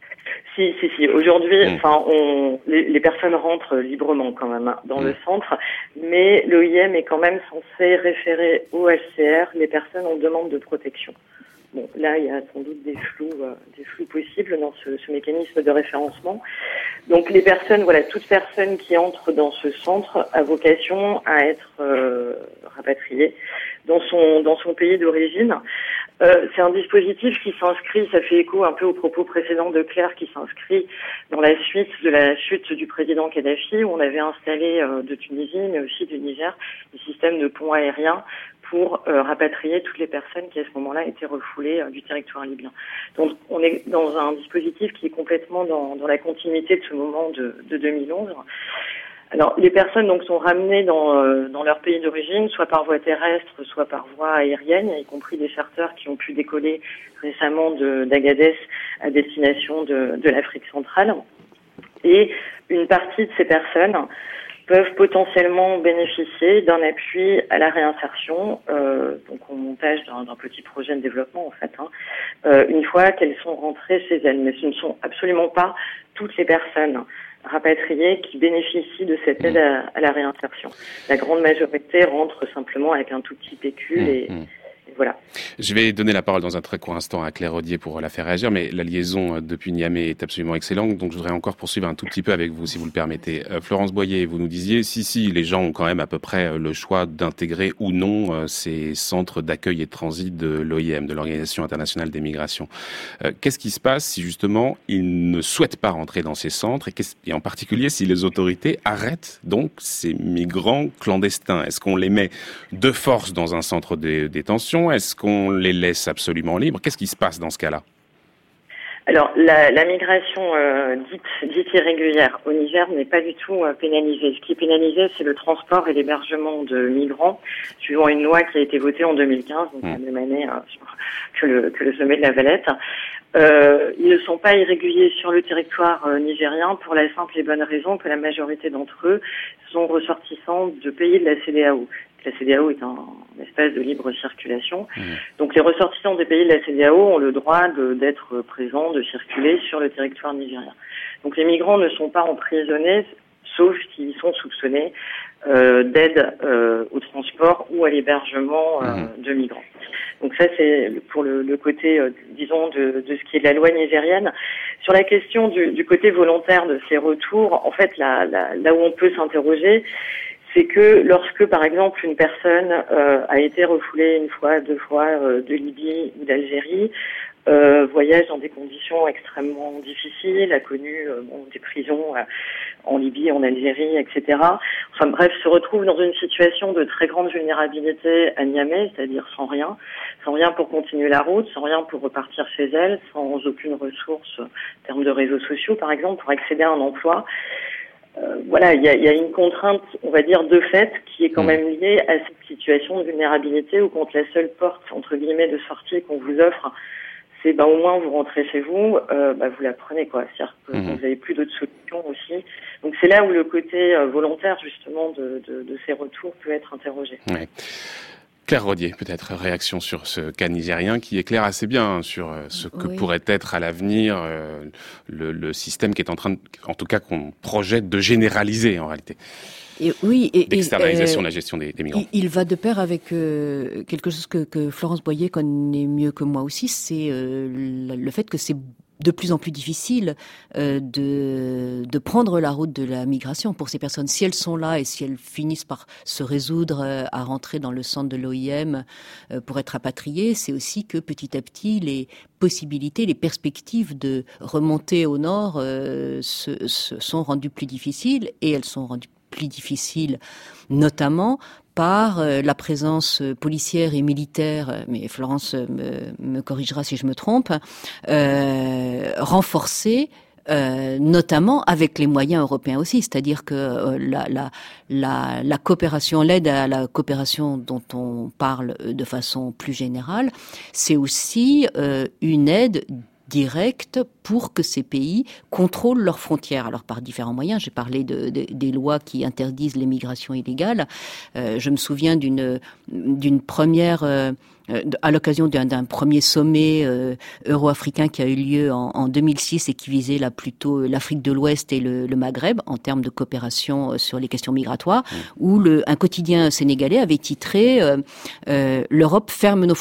Si, si, si. Aujourd'hui, mmh. enfin, on, les, les personnes rentrent librement quand même hein, dans mmh. le centre, mais l'O I M est quand même censé référer au H C R les personnes en demande de protection. Bon, là, il y a sans doute des flous, euh, des flous possibles dans ce, ce mécanisme de référencement. Donc, les personnes, voilà, toute personne qui entre dans ce centre a vocation à être euh, rapatriée dans son dans son pays d'origine. Euh, c'est un dispositif qui s'inscrit, ça fait écho un peu aux propos précédents de Claire, qui s'inscrit dans la suite de la chute du président Kadhafi, où on avait installé euh, de Tunisie, mais aussi du Niger, des systèmes de ponts aériens pour euh, rapatrier toutes les personnes qui à ce moment-là étaient refoulées euh, du territoire libyen. Donc on est dans un dispositif qui est complètement dans, dans la continuité de ce moment de, de deux mille onze. Alors, les personnes donc sont ramenées dans euh, dans leur pays d'origine, soit par voie terrestre, soit par voie aérienne, y compris des charters qui ont pu décoller récemment de d'Agadez à destination de de l'Afrique centrale. Et une partie de ces personnes peuvent potentiellement bénéficier d'un appui à la réinsertion, euh, donc au montage d'un, d'un petit projet de développement en fait, hein, euh, une fois qu'elles sont rentrées chez elles. Mais ce ne sont absolument pas toutes les personnes rapatriés qui bénéficient de cette aide à, à la réinsertion. La grande majorité rentre simplement avec un tout petit pécule et, mmh. et voilà. Je vais donner la parole dans un très court instant à Claire Rodier pour la faire réagir, mais la liaison depuis Niamey est absolument excellente, donc je voudrais encore poursuivre un tout petit peu avec vous, si vous le permettez. Euh, Florence Boyer, vous nous disiez, si, si, les gens ont quand même à peu près le choix d'intégrer ou non euh, ces centres d'accueil et de transit de l'O I M, de l'Organisation internationale des migrations. Euh, qu'est-ce qui se passe si justement ils ne souhaitent pas rentrer dans ces centres, et, et en particulier si les autorités arrêtent donc ces migrants clandestins? Est-ce qu'on les met de force dans un centre de détention? Est-ce qu'on les laisse absolument libres? Qu'est-ce qui se passe dans ce cas-là? Alors, la, la migration euh, dite, dite irrégulière au Niger n'est pas du tout euh, pénalisée. Ce qui est pénalisé, c'est le transport et l'hébergement de migrants, suivant une loi qui a été votée en deux mille quinze, donc mmh. la même année euh, que, le, que le sommet de la Valette. Euh, ils ne sont pas irréguliers sur le territoire euh, nigérien pour la simple et bonne raison que la majorité d'entre eux sont ressortissants de pays de la C E D E A O. La C E D E A O est un, un espace de libre circulation. Mmh. Donc les ressortissants des pays de la C E D E A O ont le droit de, d'être présents, de circuler sur le territoire nigérien. Donc les migrants ne sont pas emprisonnés, sauf s'ils sont soupçonnés euh, d'aide euh, au transport ou à l'hébergement euh, mmh. de migrants. Donc ça, c'est pour le, le côté, euh, disons, de, de ce qui est de la loi nigérienne. Sur la question du, du côté volontaire de ces retours, en fait, là, là, là où on peut s'interroger, c'est que lorsque, par exemple, une personne euh, a été refoulée une fois, deux fois euh, de Libye ou d'Algérie, euh, voyage dans des conditions extrêmement difficiles, a connu euh, bon, des prisons euh, en Libye, en Algérie, et cetera. Enfin bref, se retrouve dans une situation de très grande vulnérabilité à Niamey, c'est-à-dire sans rien, sans rien pour continuer la route, sans rien pour repartir chez elle, sans aucune ressource en termes de réseaux sociaux, par exemple, pour accéder à un emploi. Euh, voilà, il y a, y a une contrainte, on va dire, de fait, qui est quand même liée à cette situation de vulnérabilité où quand la seule porte, entre guillemets, de sortie qu'on vous offre, c'est ben au moins vous rentrez chez vous, euh, ben, vous la prenez quoi. C'est-à-dire que mmh. vous n'avez plus d'autres solutions aussi. Donc c'est là où le côté euh, volontaire justement de, de, de ces retours peut être interrogé. Ouais. Claire Rodier, peut-être réaction sur ce cas nigérien qui éclaire assez bien sur ce que oui. pourrait être à l'avenir euh, le, le système qui est en train, de, en tout cas qu'on projette de généraliser en réalité. Et oui, et, l'externalisation et, euh, de la gestion des, des migrants. Il, il va de pair avec euh, quelque chose que, que Florence Boyer connaît mieux que moi aussi, c'est euh, le fait que c'est de plus en plus difficile euh, de, de prendre la route de la migration pour ces personnes. Si elles sont là et si elles finissent par se résoudre euh, à rentrer dans le centre de l'O I M euh, pour être rapatriées, c'est aussi que petit à petit, les possibilités, les perspectives de remonter au nord euh, se, se sont rendues plus difficiles et elles sont rendues plus difficiles notamment par euh, la présence policière et militaire, mais Florence me, me corrigera si je me trompe, euh, renforcée, euh, notamment avec les moyens européens aussi, c'est-à-dire que euh, la, la, la, la coopération, l'aide à la coopération dont on parle de façon plus générale, c'est aussi euh, une aide directe pour que ces pays contrôlent leurs frontières. Alors par différents moyens, j'ai parlé de, de, des lois qui interdisent les migrations illégales. Euh, je me souviens d'une, d'une première, euh, à l'occasion d'un, d'un premier sommet euh, euro-africain qui a eu lieu en, en deux mille six et qui visait là plutôt l'Afrique de l'Ouest et le, le Maghreb en termes de coopération sur les questions migratoires, mmh. où le, un quotidien sénégalais avait titré euh, euh, « L'Europe ferme nos frontières ».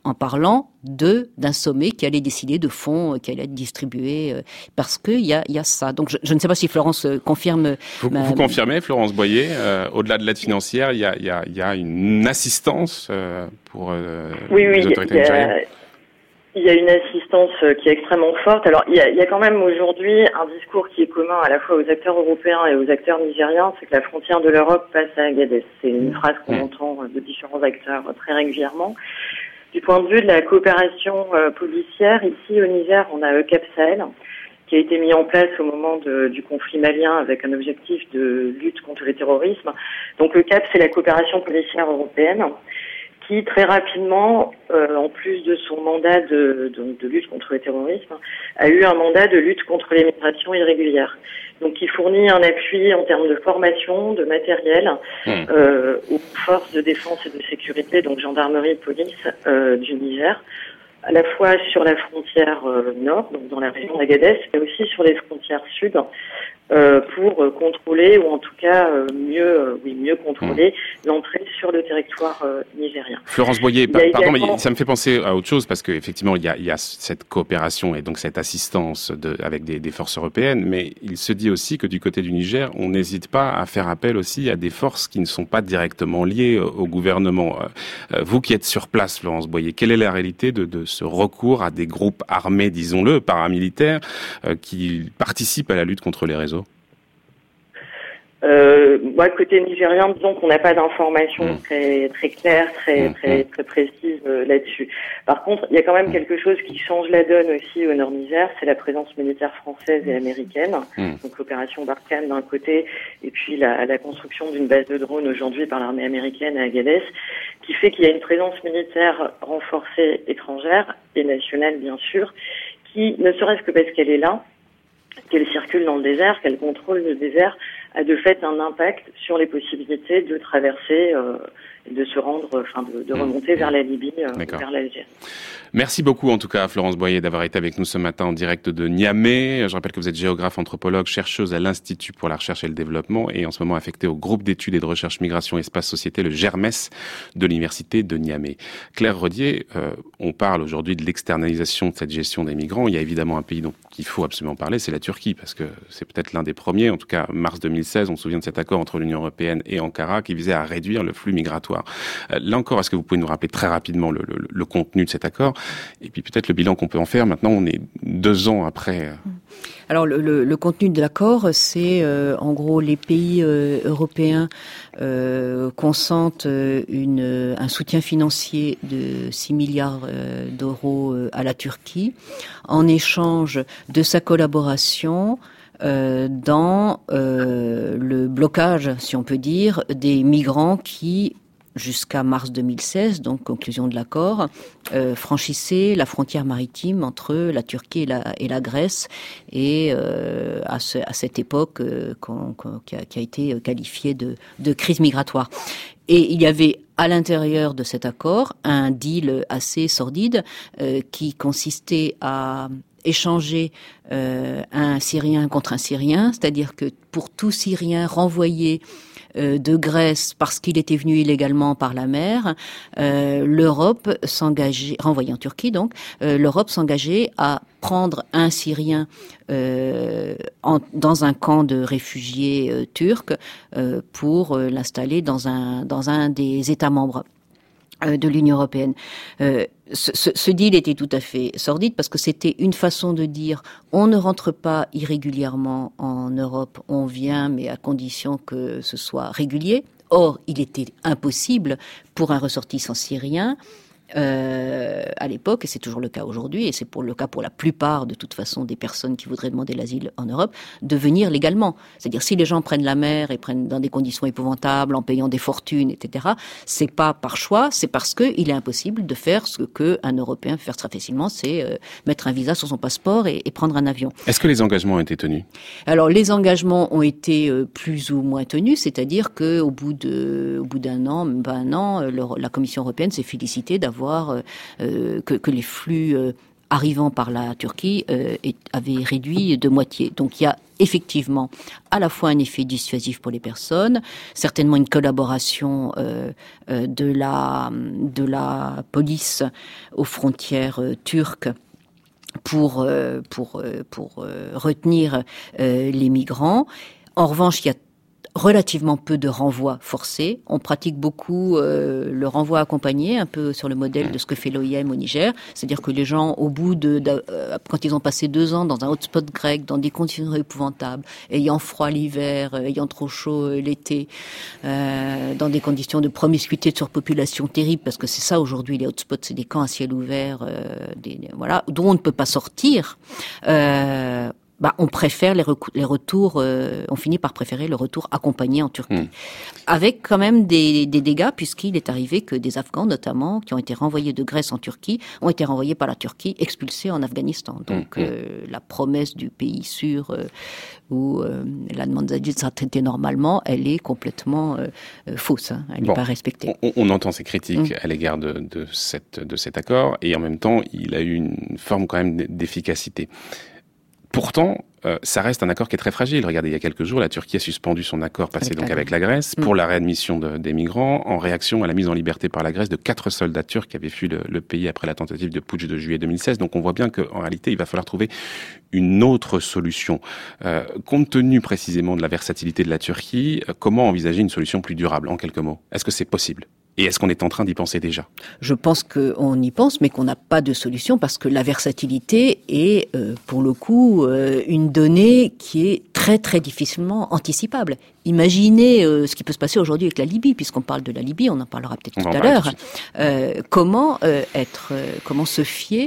en parlant de d'un sommet qui allait décider de fonds qui allait être distribué euh, parce que il y a il y a ça. Donc je, je ne sais pas si Florence confirme. Vous, ma... vous confirmez, Florence Boyer, euh, au-delà de l'aide financière, il y a il y a il y a une assistance euh, pour euh, oui, les oui, autorités nigériennes. Il y a une assistance qui est extrêmement forte. Alors, il y a, il y a quand même aujourd'hui un discours qui est commun à la fois aux acteurs européens et aux acteurs nigériens, c'est que la frontière de l'Europe passe à Agadez. C'est une phrase qu'on entend de différents acteurs très régulièrement. Du point de vue de la coopération euh, policière, ici au Niger, on a EUCAP Sahel, qui a été mis en place au moment de, du conflit malien avec un objectif de lutte contre le terrorisme. Donc EUCAP, c'est la coopération policière européenne, qui très rapidement, euh, en plus de son mandat de, de, de lutte contre le terrorisme, a eu un mandat de lutte contre l'immigration irrégulière. Donc il fournit un appui en termes de formation, de matériel, mmh. euh, aux forces de défense et de sécurité, donc gendarmerie et police euh, du Niger, à la fois sur la frontière euh, nord, donc dans la région d'Agadez, mais aussi sur les frontières sud, Euh, pour euh, contrôler ou en tout cas euh, mieux, euh, oui mieux contrôler mmh. l'entrée sur le territoire euh, nigérien. Florence Boyer, par, pardon, également... mais ça me fait penser à autre chose parce que effectivement il y a, il y a cette coopération et donc cette assistance de, avec des, des forces européennes, mais il se dit aussi que du côté du Niger, on n'hésite pas à faire appel aussi à des forces qui ne sont pas directement liées au gouvernement. Euh, vous qui êtes sur place, Florence Boyer, quelle est la réalité de, de ce recours à des groupes armés, disons-le, paramilitaires, euh, qui participent à la lutte contre les réseaux? Euh, moi, côté nigérien, disons qu'on n'a pas d'informations mmh. très très claires, très mmh. très très précises euh, là-dessus. Par contre, il y a quand même mmh. quelque chose qui change la donne aussi au Nord Niger, c'est la présence militaire française et américaine. Mmh. Donc l'opération Barkhane d'un côté, et puis la, la construction d'une base de drones aujourd'hui par l'armée américaine à Agadez, qui fait qu'il y a une présence militaire renforcée étrangère et nationale bien sûr, qui ne serait-ce que parce qu'elle est là, qu'elle circule dans le désert, qu'elle contrôle le désert, a de fait un impact sur les possibilités de traverser euh, et de se rendre, enfin de, de remonter mmh. vers la Libye, euh, vers l'Algérie. Merci beaucoup en tout cas Florence Boyer d'avoir été avec nous ce matin en direct de Niamey. Je rappelle que vous êtes géographe, anthropologue, chercheuse à l'Institut pour la recherche et le développement et en ce moment affectée au groupe d'études et de recherche migration espace société, le GERMES de l'université de Niamey. Claire Rodier, euh, on parle aujourd'hui de l'externalisation de cette gestion des migrants. Il y a évidemment un pays dont il faut absolument parler, c'est la Turquie, parce que c'est peut-être l'un des premiers, en tout cas mars deux mille seize, on se souvient de cet accord entre l'Union européenne et Ankara qui visait à réduire le flux migratoire. Euh, là encore, est-ce que vous pouvez nous rappeler très rapidement le, le, le contenu de cet accord et puis peut-être le bilan qu'on peut en faire. Maintenant, on est deux ans après. Alors, le, le, le contenu de l'accord, c'est euh, en gros les pays euh, européens euh, consentent une, un soutien financier de six milliards euh, d'euros à la Turquie en échange de sa collaboration euh, dans euh, le blocage, si on peut dire, des migrants qui jusqu'à mars deux mille seize, donc conclusion de l'accord, euh, franchissait la frontière maritime entre la Turquie et la, et la Grèce, et euh, à, ce, à cette époque euh, qu'on, qu'on, qui, a, qui a été qualifiée de, de crise migratoire. Et il y avait à l'intérieur de cet accord un deal assez sordide euh, qui consistait à échanger euh, un Syrien contre un Syrien, c'est-à-dire que pour tout Syrien renvoyé de Grèce parce qu'il était venu illégalement par la mer, euh, l'Europe s'engageait, renvoyé en Turquie donc, euh, l'Europe s'engageait à prendre un Syrien euh, en, dans un camp de réfugiés euh, turcs euh, pour euh, l'installer dans un dans un des États membres de l'Union européenne. Euh, ce, ce, ce deal était tout à fait sordide parce que c'était une façon de dire on ne rentre pas irrégulièrement en Europe, on vient mais à condition que ce soit régulier. Or, il était impossible pour un ressortissant syrien Euh, à l'époque, et c'est toujours le cas aujourd'hui, et c'est pour le cas pour la plupart de toute façon des personnes qui voudraient demander l'asile en Europe, de venir légalement. C'est-à-dire si les gens prennent la mer et prennent dans des conditions épouvantables, en payant des fortunes, et cetera, c'est pas par choix, c'est parce que il est impossible de faire ce que un Européen peut faire très facilement, c'est euh, mettre un visa sur son passeport et, et prendre un avion. Est-ce que les engagements ont été tenus ? Alors les engagements ont été euh, plus ou moins tenus, c'est-à-dire que au bout de, au bout d'un an, même pas un an, le, la Commission européenne s'est félicitée d'avoir Euh, que, que les flux euh, arrivant par la Turquie euh, avait réduit de moitié. Donc il y a effectivement à la fois un effet dissuasif pour les personnes, certainement une collaboration euh, euh, de la de la police aux frontières euh, turques pour euh, pour euh, pour euh, retenir euh, les migrants. En revanche, il y a relativement peu de renvois forcés. On pratique beaucoup euh, le renvoi accompagné, un peu sur le modèle de ce que fait l'O I M au Niger. C'est-à-dire que les gens, au bout de, de euh, quand ils ont passé deux ans dans un hotspot grec, dans des conditions épouvantables, ayant froid l'hiver, euh, ayant trop chaud euh, l'été, euh, dans des conditions de promiscuité, de surpopulation terrible, parce que c'est ça aujourd'hui les hotspots, c'est des camps à ciel ouvert, euh, des, voilà, dont on ne peut pas sortir. Euh, Bah, on préfère les, rec- les retours, euh, on finit par préférer le retour accompagné en Turquie. Mmh. Avec quand même des, des dégâts, puisqu'il est arrivé que des Afghans, notamment, qui ont été renvoyés de Grèce en Turquie, ont été renvoyés par la Turquie, expulsés en Afghanistan. Donc, mmh. euh, la promesse du pays sûr, euh, où euh, la demande d'asile sera traitée normalement, elle est complètement euh, euh, fausse, hein, elle n'est bon, pas respectée. On, on entend ces critiques mmh. à l'égard de, de, cette, de cet accord, et en même temps, il a eu une forme quand même d'efficacité. Pourtant, euh, ça reste un accord qui est très fragile. Regardez, il y a quelques jours, la Turquie a suspendu son accord passé avec donc la avec la Grèce pour mmh. la réadmission de, des migrants en réaction à la mise en liberté par la Grèce de quatre soldats turcs qui avaient fui le, le pays après la tentative de putsch de juillet deux mille seize. Donc on voit bien qu'en réalité, il va falloir trouver une autre solution. Euh, compte tenu précisément de la versatilité de la Turquie, euh, comment envisager une solution plus durable, en quelques mots? Est-ce que c'est possible ? Et est-ce qu'on est en train d'y penser déjà? Je pense qu'on y pense, mais qu'on n'a pas de solution, parce que la versatilité est, euh, pour le coup, euh, une donnée qui est très très difficilement anticipable. Imaginez euh, ce qui peut se passer aujourd'hui avec la Libye, puisqu'on parle de la Libye, on en parlera peut-être tout à l'heure. Euh, comment euh, être, euh, comment se fier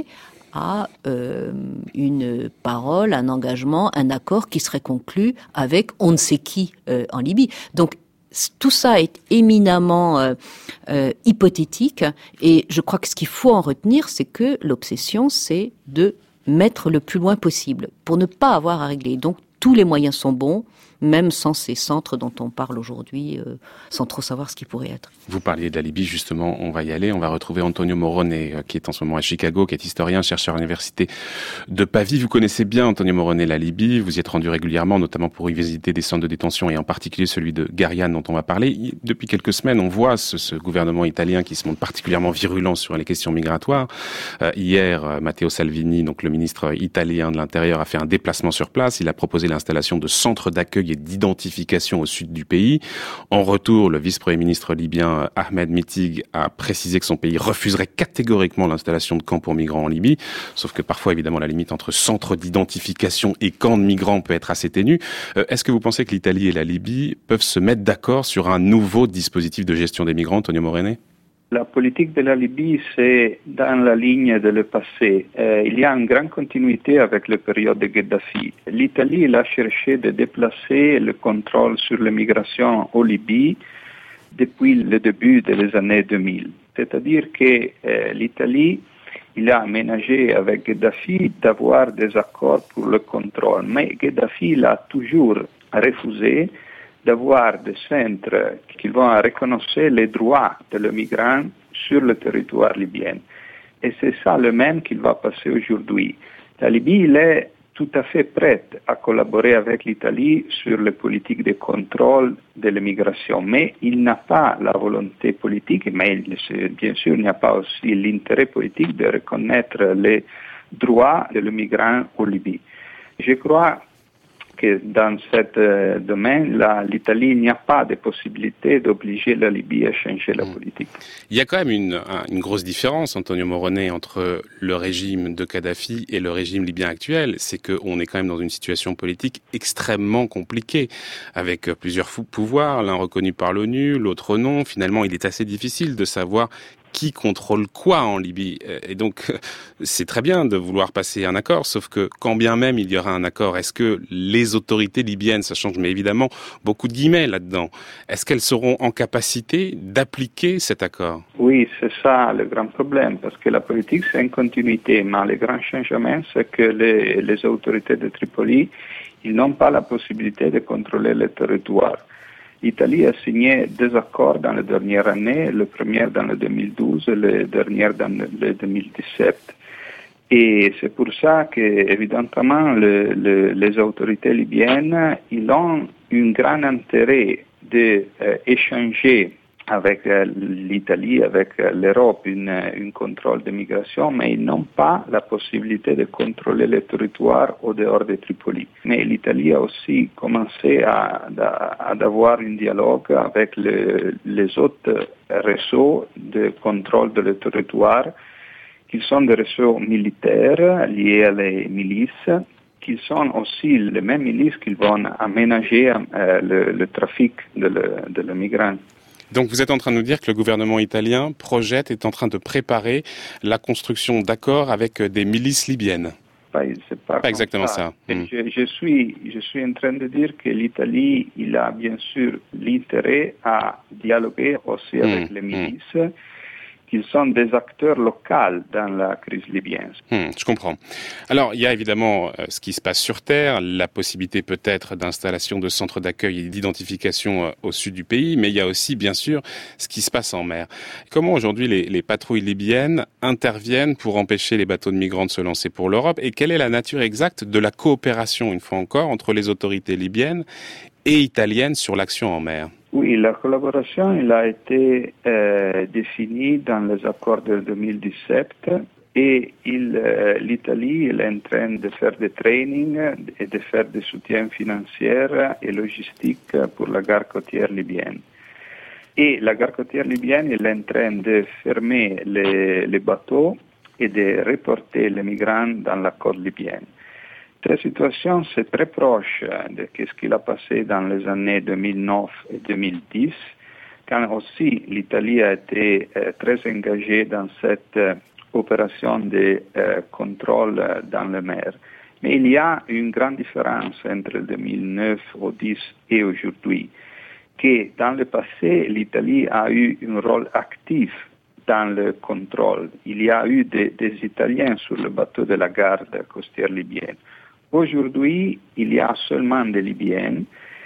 à euh, une parole, un engagement, un accord qui serait conclu avec on ne sait qui euh, en Libye. Donc tout ça est éminemment euh, euh, hypothétique, et je crois que ce qu'il faut en retenir, c'est que l'obsession, c'est de mettre le plus loin possible pour ne pas avoir à régler. Donc tous les moyens sont bons, même sans ces centres dont on parle aujourd'hui, euh, sans trop savoir ce qui pourrait être. Vous parliez de la Libye, justement, on va y aller. On va retrouver Antonio Morone, qui est en ce moment à Chicago, qui est historien, chercheur à l'université de Pavie. Vous connaissez bien, Antonio Morone, la Libye. Vous y êtes rendu régulièrement, notamment pour y visiter des centres de détention, et en particulier celui de Gariane, dont on va parler. Depuis quelques semaines, on voit ce, ce gouvernement italien qui se montre particulièrement virulent sur les questions migratoires. Euh, hier, Matteo Salvini, donc le ministre italien de l'Intérieur, a fait un déplacement sur place. Il a proposé l'installation de centres d'accueil et d'identification au sud du pays. En retour, le vice-premier ministre libyen Ahmed Mitig a précisé que son pays refuserait catégoriquement l'installation de camps pour migrants en Libye, sauf que parfois, évidemment, la limite entre centre d'identification et camp de migrants peut être assez ténue. Euh, est-ce que vous pensez que l'Italie et la Libye peuvent se mettre d'accord sur un nouveau dispositif de gestion des migrants, Antonio Morone? La politique de la Libye, c'est dans la ligne de le passé. Euh, il y a une grande continuité avec la période de Gheddafi. L'Italie il a cherché de déplacer le contrôle sur l'immigration en Libye depuis le début des années deux mille. C'est-à-dire que euh, l'Italie il a aménagé avec Gheddafi d'avoir des accords pour le contrôle. Mais Gheddafi il a toujours refusé d'avoir des centres qui vont reconnaître les droits de migrant sur le territoire libyen. Et c'est ça le même qu'il va passer aujourd'hui. La Libye il est tout à fait prête à collaborer avec l'Italie sur les politiques de contrôle de l'immigration, mais il n'a pas la volonté politique, mais bien sûr il n'y a pas aussi l'intérêt politique de reconnaître les droits de l'immigrant en Libye. Je crois que dans ce domaine-là, l'Italie n'y a pas de possibilité d'obliger la Libye à changer la politique. Il y a quand même une, une grosse différence, Antonio Morone, entre le régime de Kadhafi et le régime libyen actuel. C'est qu'on est quand même dans une situation politique extrêmement compliquée, avec plusieurs pouvoirs, l'un reconnu par l'ONU, l'autre non. Finalement, il est assez difficile de savoir qui contrôle quoi en Libye. Et donc, c'est très bien de vouloir passer un accord, sauf que quand bien même il y aura un accord, est-ce que les autorités libyennes, ça change mais évidemment beaucoup de guillemets là-dedans, est-ce qu'elles seront en capacité d'appliquer cet accord? Oui, c'est ça le grand problème, parce que la politique c'est une continuité, mais le grand changement c'est que les, les autorités de Tripoli, ils n'ont pas la possibilité de contrôler le territoire. L'Italie a signé deux accords dans les dernières années, le premier dans le deux mille douze et le dernier dans le deux mille dix-sept. Et c'est pour ça que, évidemment, le, le, les autorités libyennes, ils ont un grand intérêt d'échanger euh, avec euh, l'Italie, avec euh, l'Europe, une, un contrôle de migration, mais ils n'ont pas la possibilité de contrôler le territoire au dehors de Tripoli. Mais l'Italie a aussi commencé à, à, à avoir un dialogue avec le, les autres réseaux de contrôle de le territoire, qui sont des réseaux militaires liés à les milices, qui sont aussi les mêmes milices qui vont aménager euh, le, le trafic de, le, de le migrants. Donc vous êtes en train de nous dire que le gouvernement italien projette, est en train de préparer la construction d'accords avec des milices libyennes. Pas, c'est pas, pas exactement ça. ça. Mm. Je, je, suis, je suis en train de dire que l'Italie, il a bien sûr l'intérêt à dialoguer aussi mm. avec les milices, mm. qu'ils sont des acteurs locaux dans la crise libyenne. Hmm, je comprends. Alors, il y a évidemment euh, ce qui se passe sur terre, la possibilité peut-être d'installation de centres d'accueil et d'identification euh, au sud du pays, mais il y a aussi, bien sûr, ce qui se passe en mer. Comment aujourd'hui les, les patrouilles libyennes interviennent pour empêcher les bateaux de migrants de se lancer pour l'Europe, et quelle est la nature exacte de la coopération, une fois encore, entre les autorités libyennes et italiennes sur l'action en mer ? Oui, la collaboration elle a été euh, définie dans les accords de deux mille dix-sept et il, euh, l'Italie elle est en train de faire des trainings et de faire des soutiens financiers et logistiques pour la gare côtière libyenne. Et la gare côtière libyenne elle est en train de fermer les, les bateaux et de reporter les migrants dans la côte libyenne. Cette situation, c'est très proche de ce qu'il a passé dans les années deux mille neuf et deux mille dix, quand aussi l'Italie a été euh, très engagée dans cette euh, opération de euh, contrôle dans la mer. Mais il y a une grande différence entre deux mille neuf ou deux mille dix et aujourd'hui, que dans le passé, l'Italie a eu un rôle actif dans le contrôle. Il y a eu des, des Italiens sur le bateau de la garde côtière libyenne. Aujourd'hui, il y a seulement des Libyens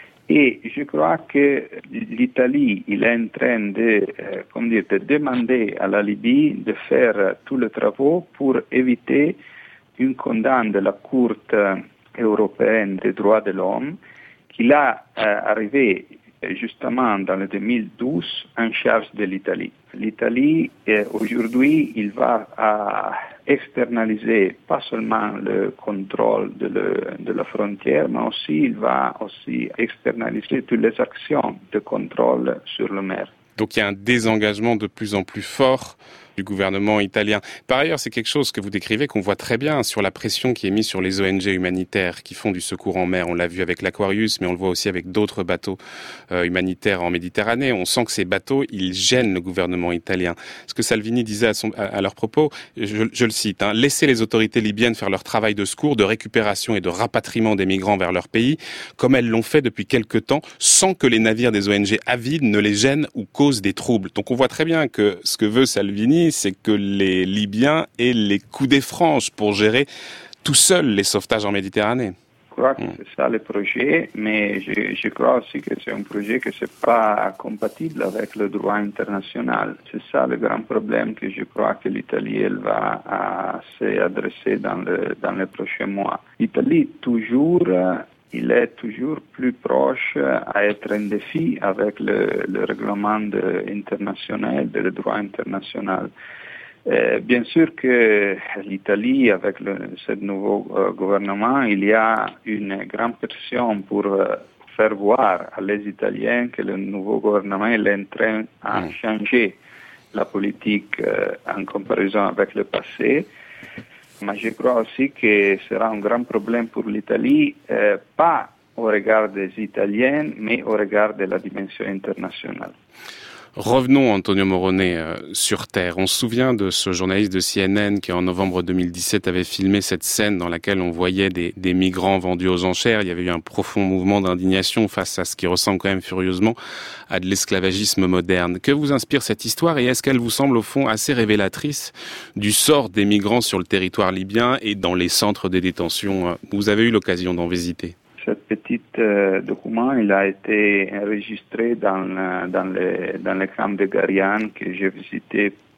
et je crois que l'Italie il est en train de, euh, comment dire, de demander à la Libye de faire tous les travaux pour éviter une condamne de la Cour européenne des droits de l'homme qui a euh, arrivé justement dans le deux mille douze en charge de l'Italie. L'Italie, euh, aujourd'hui, il va à externaliser pas seulement le contrôle de, le, de la frontière, mais aussi il va aussi externaliser toutes les actions de contrôle sur la mer. Donc il y a un désengagement de plus en plus fort du gouvernement italien. Par ailleurs, c'est quelque chose que vous décrivez, qu'on voit très bien sur la pression qui est mise sur les O N G humanitaires qui font du secours en mer. On l'a vu avec l'Aquarius, mais on le voit aussi avec d'autres bateaux euh, humanitaires en Méditerranée. On sent que ces bateaux, ils gênent le gouvernement italien. Ce que Salvini disait à, son, à, à leur propos, je, je le cite, hein, « Laissez les autorités libyennes faire leur travail de secours, de récupération et de rapatriement des migrants vers leur pays, comme elles l'ont fait depuis quelque temps, sans que les navires des O N G avides ne les gênent ou causent des troubles. » Donc on voit très bien que ce que veut Salvini, c'est que les Libyens aient les coudées franches pour gérer tout seuls les sauvetages en Méditerranée. Je crois que c'est ça le projet, mais je, je crois aussi que c'est un projet qui n'est pas compatible avec le droit international. C'est ça le grand problème que je crois que l'Italie elle va s'adresser dans, le, dans les prochains mois. L'Italie, toujours, il est toujours plus proche à être un défi avec le, le règlement de, international, le droit international. Euh, bien sûr que l'Italie, avec le, ce nouveau euh, gouvernement, il y a une grande pression pour euh, faire voir à les Italiens que le nouveau gouvernement est en train de changer la politique euh, en comparaison avec le passé. Mais je crois aussi que ce sera un grand problème pour l'Italie, euh, pas au regard des Italiens, mais au regard de la dimension internationale. Revenons, Antonio Morone, euh, sur Terre. On se souvient de ce journaliste de C N N qui, en novembre deux mille dix-sept, avait filmé cette scène dans laquelle on voyait des, des migrants vendus aux enchères. Il y avait eu un profond mouvement d'indignation face à ce qui ressemble quand même furieusement à de l'esclavagisme moderne. Que vous inspire cette histoire et est-ce qu'elle vous semble au fond assez révélatrice du sort des migrants sur le territoire libyen et dans les centres de détention? Vous avez eu l'occasion d'en visiter. Ce petit euh, document, il a été enregistré dans, dans, les, dans les camps de Garian que j'ai visité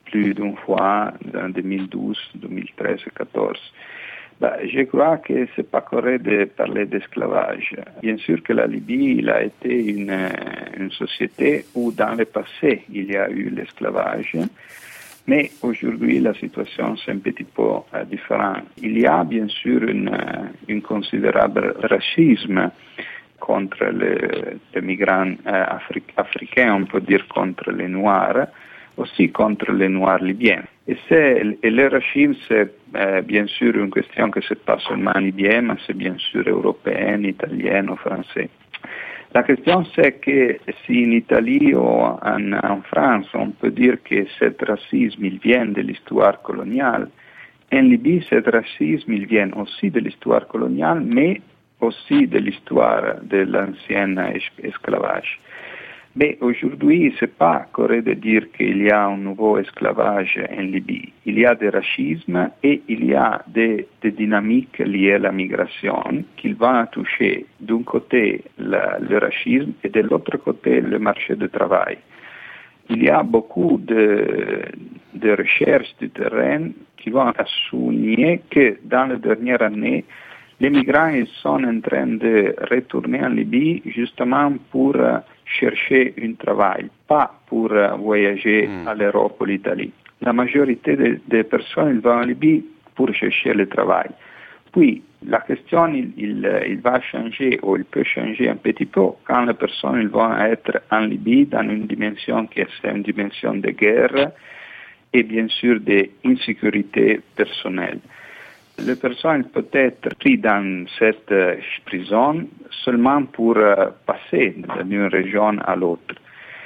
plus d'une fois en deux mille douze, deux mille treize et deux mille quatorze. Bah, je crois que c'est pas correct de parler d'esclavage. Bien sûr que la Libye il a été une, une société où dans le passé il y a eu l'esclavage, mais aujourd'hui la situation c'est un petit peu euh, différente. Il y a bien sûr une, un considérable racisme contre les, les migrants euh, afri- africains, on peut dire contre les Noirs, aussi contre les Noirs libyens. Et, c'est, et le racisme, c'est euh, bien sûr une question que ce n'est pas seulement libyen, mais c'est bien sûr européenne, italienne ou française. La question c'est que si en Italie ou en, en France, on peut dire que ce racisme il vient de l'histoire coloniale, en Libye, ce racisme il vient aussi de l'histoire coloniale, mais aussi de l'histoire de l'ancien esclavage. Mais aujourd'hui, ce n'est pas correct de dire qu'il y a un nouveau esclavage en Libye. Il y a des racismes et il y a des, des dynamiques liées à la migration qui vont toucher d'un côté la, le racisme et de l'autre côté le marché du travail. Il y a beaucoup de, de recherches du terrain qui vont souligner que dans les dernières années, les migrants ils sont en train de retourner en Libye justement pour uh, chercher un travail, pas pour uh, voyager mm. à l'Europe ou l'Italie. La majorité des de personnes ils vont en Libye pour chercher le travail. Puis la question il, il, il va changer ou il peut changer un petit peu quand les personnes ils vont être en Libye dans une dimension qui est une dimension de guerre et bien sûr d'insécurité personnelle. Les personnes peuvent être prises dans cette euh, prison seulement pour euh, passer d'une région à l'autre.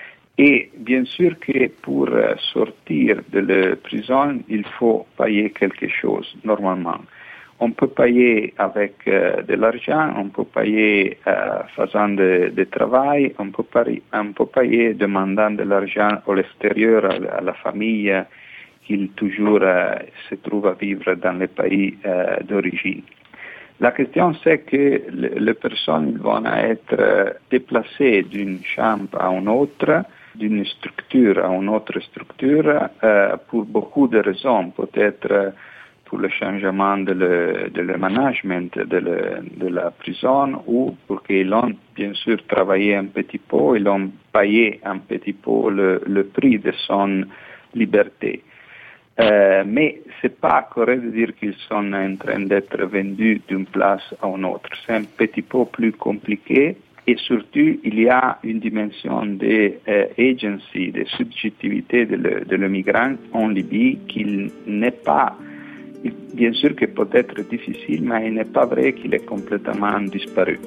Et bien sûr que pour euh, sortir de la prison, il faut payer quelque chose, normalement. On peut payer avec euh, de l'argent, on peut payer euh, faisant de, de travail, on peut, pari- on peut payer demandant de l'argent à l'extérieur, à, à la famille, qu'il toujours euh, se trouve à vivre dans les pays euh, d'origine. La question c'est que le, les personnes vont être euh, déplacées d'une chambre à une autre, d'une structure à une autre structure, euh, pour beaucoup de raisons, peut-être euh, pour le changement de le, de le management de, le, de la prison ou pour qu'ils ont bien sûr travaillé un petit peu, ils ont payé un petit peu le, le prix de son liberté. Euh, mais ce n'est pas correct de dire qu'ils sont en train d'être vendus d'une place à une autre. C'est un petit peu plus compliqué et surtout il y a une dimension d'agency, de, de subjectivité de, le, de le migrant en Libye qui n'est pas, bien sûr que peut être difficile, mais il n'est pas vrai qu'il est complètement disparu.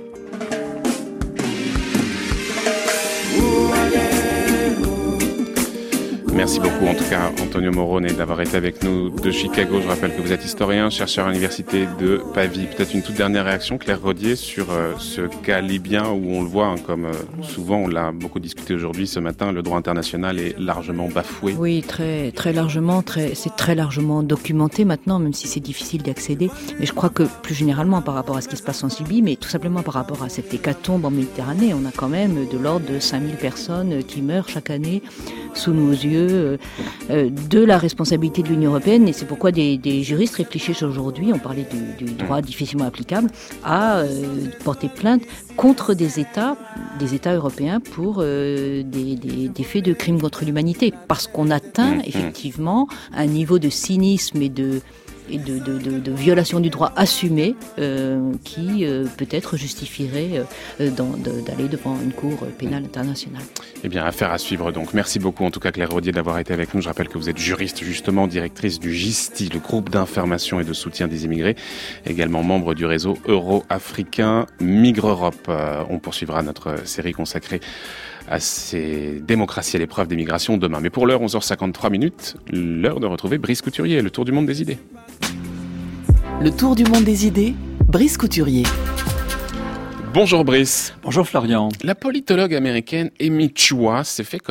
Merci beaucoup en tout cas Antonio Morone d'avoir été avec nous de Chicago. Je rappelle que vous êtes historien, chercheur à l'université de Pavie. Peut-être une toute dernière réaction, Claire Rodier, sur euh, ce cas libyen où on le voit, hein, comme euh, souvent on l'a beaucoup discuté aujourd'hui, ce matin, le droit international est largement bafoué. Oui, très très largement, très, c'est très largement documenté maintenant, même si c'est difficile d'y accéder. Mais je crois que plus généralement par rapport à ce qui se passe en Libye, mais tout simplement par rapport à cette hécatombe en Méditerranée, on a quand même de l'ordre de cinq mille personnes qui meurent chaque année sous nos yeux, euh, euh, de la responsabilité de l'Union européenne, et c'est pourquoi des, des juristes réfléchissent aujourd'hui, on parlait du, du droit difficilement applicable, à euh, porter plainte contre des États, des États européens pour euh, des, des, des faits de crimes contre l'humanité, parce qu'on atteint effectivement un niveau de cynisme et de et de, de, de, de violation du droit assumé euh, qui euh, peut-être justifierait euh, dans, de, d'aller devant une cour pénale internationale. Eh bien, affaire à suivre donc. Merci beaucoup en tout cas Claire Rodier d'avoir été avec nous. Je rappelle que vous êtes juriste justement, directrice du GISTI, le groupe d'information et de soutien des immigrés, également membre du réseau euro-africain Migre-Europe. Euh, on poursuivra notre série consacrée à ces démocraties à l'épreuve des migrations demain. Mais pour l'heure, onze heures cinquante-trois minutes, l'heure de retrouver Brice Couturier, le tour du monde des idées. Le tour du monde des idées, Brice Couturier. Bonjour Brice. Bonjour Florian. La politologue américaine Amy Chua s'est fait connaître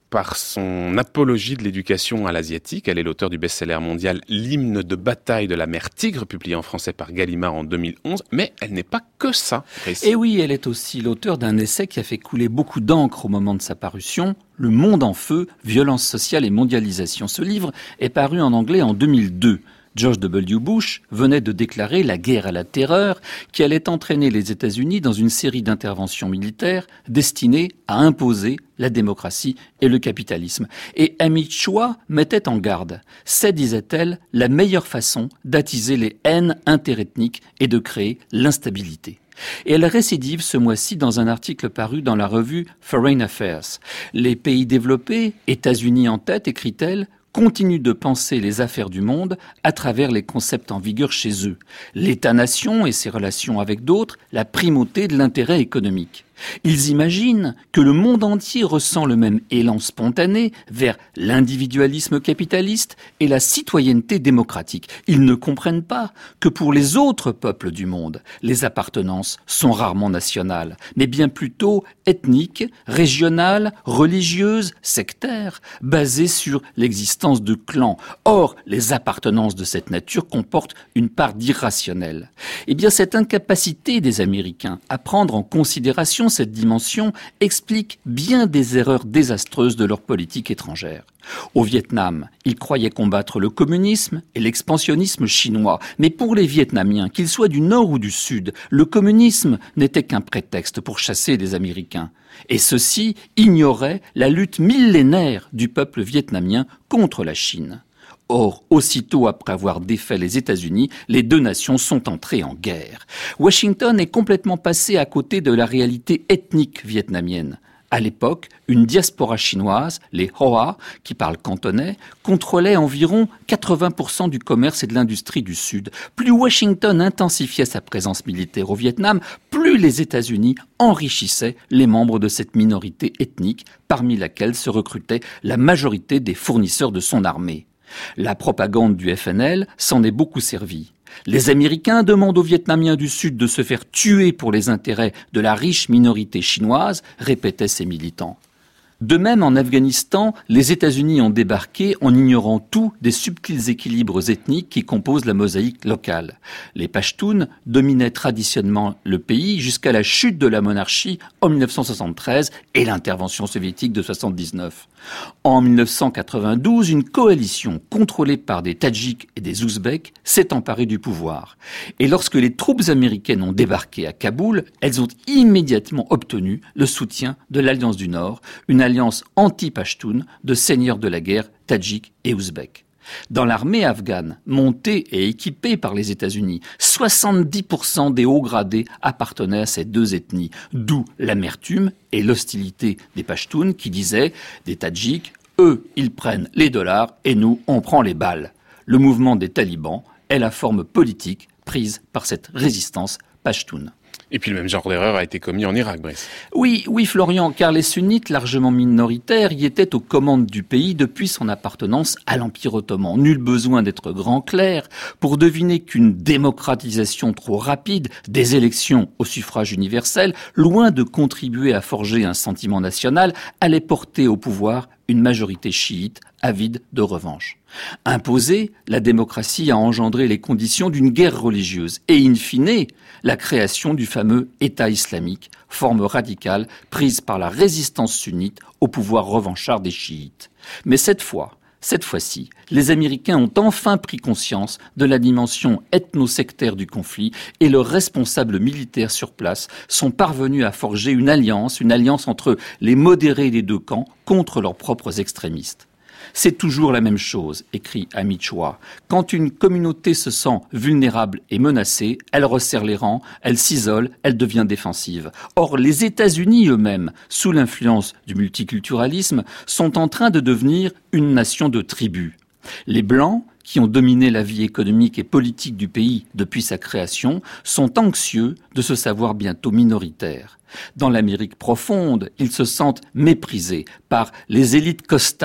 par son apologie de l'éducation à l'asiatique. Elle est l'auteure du best-seller mondial L'hymne de bataille de la mer Tigre, publié en français par Gallimard en deux mille onze. Mais elle n'est pas que ça, Brice. Et oui, elle est aussi l'auteure d'un essai qui a fait couler beaucoup d'encre au moment de sa parution, Le monde en feu, violence sociale et mondialisation. Ce livre est paru en anglais en deux mille deux. George W. Bush venait de déclarer la guerre à la terreur qui allait entraîner les États-Unis dans une série d'interventions militaires destinées à imposer la démocratie et le capitalisme. Et Amy Chua mettait en garde. C'est, disait-elle, la meilleure façon d'attiser les haines interethniques et de créer l'instabilité. Et elle récidive ce mois-ci dans un article paru dans la revue Foreign Affairs. Les pays développés, États-Unis en tête, écrit-elle, continuent de penser les affaires du monde à travers les concepts en vigueur chez eux. L'État-nation et ses relations avec d'autres, la primauté de l'intérêt économique. Ils imaginent que le monde entier ressent le même élan spontané vers l'individualisme capitaliste et la citoyenneté démocratique. Ils ne comprennent pas que pour les autres peuples du monde, les appartenances sont rarement nationales, mais bien plutôt ethniques, régionales, religieuses, sectaires, basées sur l'existence de clans. Or, les appartenances de cette nature comportent une part d'irrationnel. Eh bien, cette incapacité des Américains à prendre en considération cette dimension explique bien des erreurs désastreuses de leur politique étrangère. Au Vietnam, ils croyaient combattre le communisme et l'expansionnisme chinois. Mais pour les Vietnamiens, qu'ils soient du nord ou du sud, le communisme n'était qu'un prétexte pour chasser les Américains. Et ceux-ci ignoraient la lutte millénaire du peuple vietnamien contre la Chine. Or, aussitôt après avoir défait les États-Unis, les deux nations sont entrées en guerre. Washington est complètement passé à côté de la réalité ethnique vietnamienne. À l'époque, une diaspora chinoise, les Hoa, qui parlent cantonais, contrôlait environ quatre-vingts pour cent du commerce et de l'industrie du Sud. Plus Washington intensifiait sa présence militaire au Vietnam, plus les États-Unis enrichissaient les membres de cette minorité ethnique, parmi laquelle se recrutait la majorité des fournisseurs de son armée. La propagande du F N L s'en est beaucoup servie. Les Américains demandent aux Vietnamiens du Sud de se faire tuer pour les intérêts de la riche minorité chinoise, répétaient ces militants. De même, en Afghanistan, les États-Unis ont débarqué en ignorant tout des subtils équilibres ethniques qui composent la mosaïque locale. Les Pashtuns dominaient traditionnellement le pays jusqu'à la chute de la monarchie en mille neuf cent soixante-treize et l'intervention soviétique de soixante-dix-neuf. En mille neuf cent quatre-vingt-douze, une coalition contrôlée par des Tadjiks et des Ouzbeks s'est emparée du pouvoir. Et lorsque les troupes américaines ont débarqué à Kaboul, elles ont immédiatement obtenu le soutien de l'Alliance du Nord, une alliance anti-Pashtun de seigneurs de la guerre tadjiks et ouzbeks. Dans l'armée afghane, montée et équipée par les États-Unis, soixante-dix pour cent des hauts gradés appartenaient à ces deux ethnies, d'où l'amertume et l'hostilité des Pashtuns qui disaient des Tadjiks, eux, ils prennent les dollars et nous, on prend les balles. Le mouvement des talibans est la forme politique prise par cette résistance pashtoune. Et puis le même genre d'erreur a été commis en Irak, Brice. Oui, oui Florian, car les sunnites largement minoritaires y étaient aux commandes du pays depuis son appartenance à l'Empire ottoman. Nul besoin d'être grand clerc pour deviner qu'une démocratisation trop rapide des élections au suffrage universel, loin de contribuer à forger un sentiment national, allait porter au pouvoir une majorité chiite avide de revanche. Imposée, la démocratie a engendré les conditions d'une guerre religieuse et, in fine, la création du fameux État islamique, forme radicale prise par la résistance sunnite au pouvoir revanchard des chiites. Mais cette fois, cette fois-ci, les Américains ont enfin pris conscience de la dimension ethno-sectaire du conflit et leurs responsables militaires sur place sont parvenus à forger une alliance, une alliance entre les modérés des deux camps contre leurs propres extrémistes. C'est toujours la même chose, écrit Amy Chua. Quand une communauté se sent vulnérable et menacée, elle resserre les rangs, elle s'isole, elle devient défensive. Or, les États-Unis eux-mêmes, sous l'influence du multiculturalisme, sont en train de devenir une nation de tribus. Les Blancs, qui ont dominé la vie économique et politique du pays depuis sa création, sont anxieux de se savoir bientôt minoritaires. Dans l'Amérique profonde, ils se sentent méprisés par les élites costales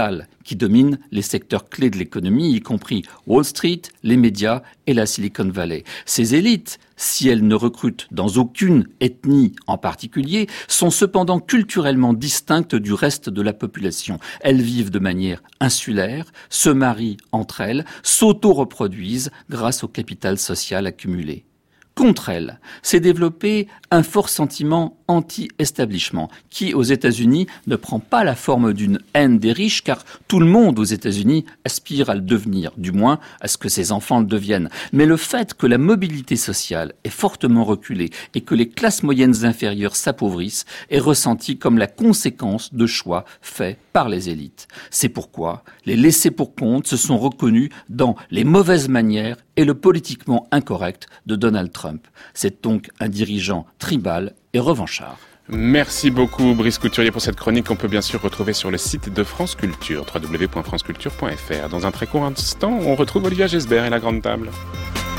qui dominent les secteurs clés de l'économie, y compris Wall Street, les médias et la Silicon Valley. Ces élites, si elles ne recrutent dans aucune ethnie en particulier, sont cependant culturellement distinctes du reste de la population. Elles vivent de manière insulaire, se marient entre elles, s'auto-reproduisent grâce au capital social accumulé. Contre elles, s'est développé un fort sentiment anti-establishment qui, aux États-Unis, ne prend pas la forme d'une haine des riches, car tout le monde aux États-Unis aspire à le devenir, du moins à ce que ses enfants le deviennent. Mais le fait que la mobilité sociale est fortement reculée et que les classes moyennes inférieures s'appauvrissent est ressenti comme la conséquence de choix faits par les élites. C'est pourquoi les laissés-pour-compte se sont reconnus dans les mauvaises manières et le politiquement incorrect de Donald Trump. C'est donc un dirigeant tribal et revanchard. Merci beaucoup Brice Couturier pour cette chronique qu'on peut bien sûr retrouver sur le site de France Culture, w w w point france culture point f r. Dans un très court instant, on retrouve Olivia Gesbert et la Grande Table.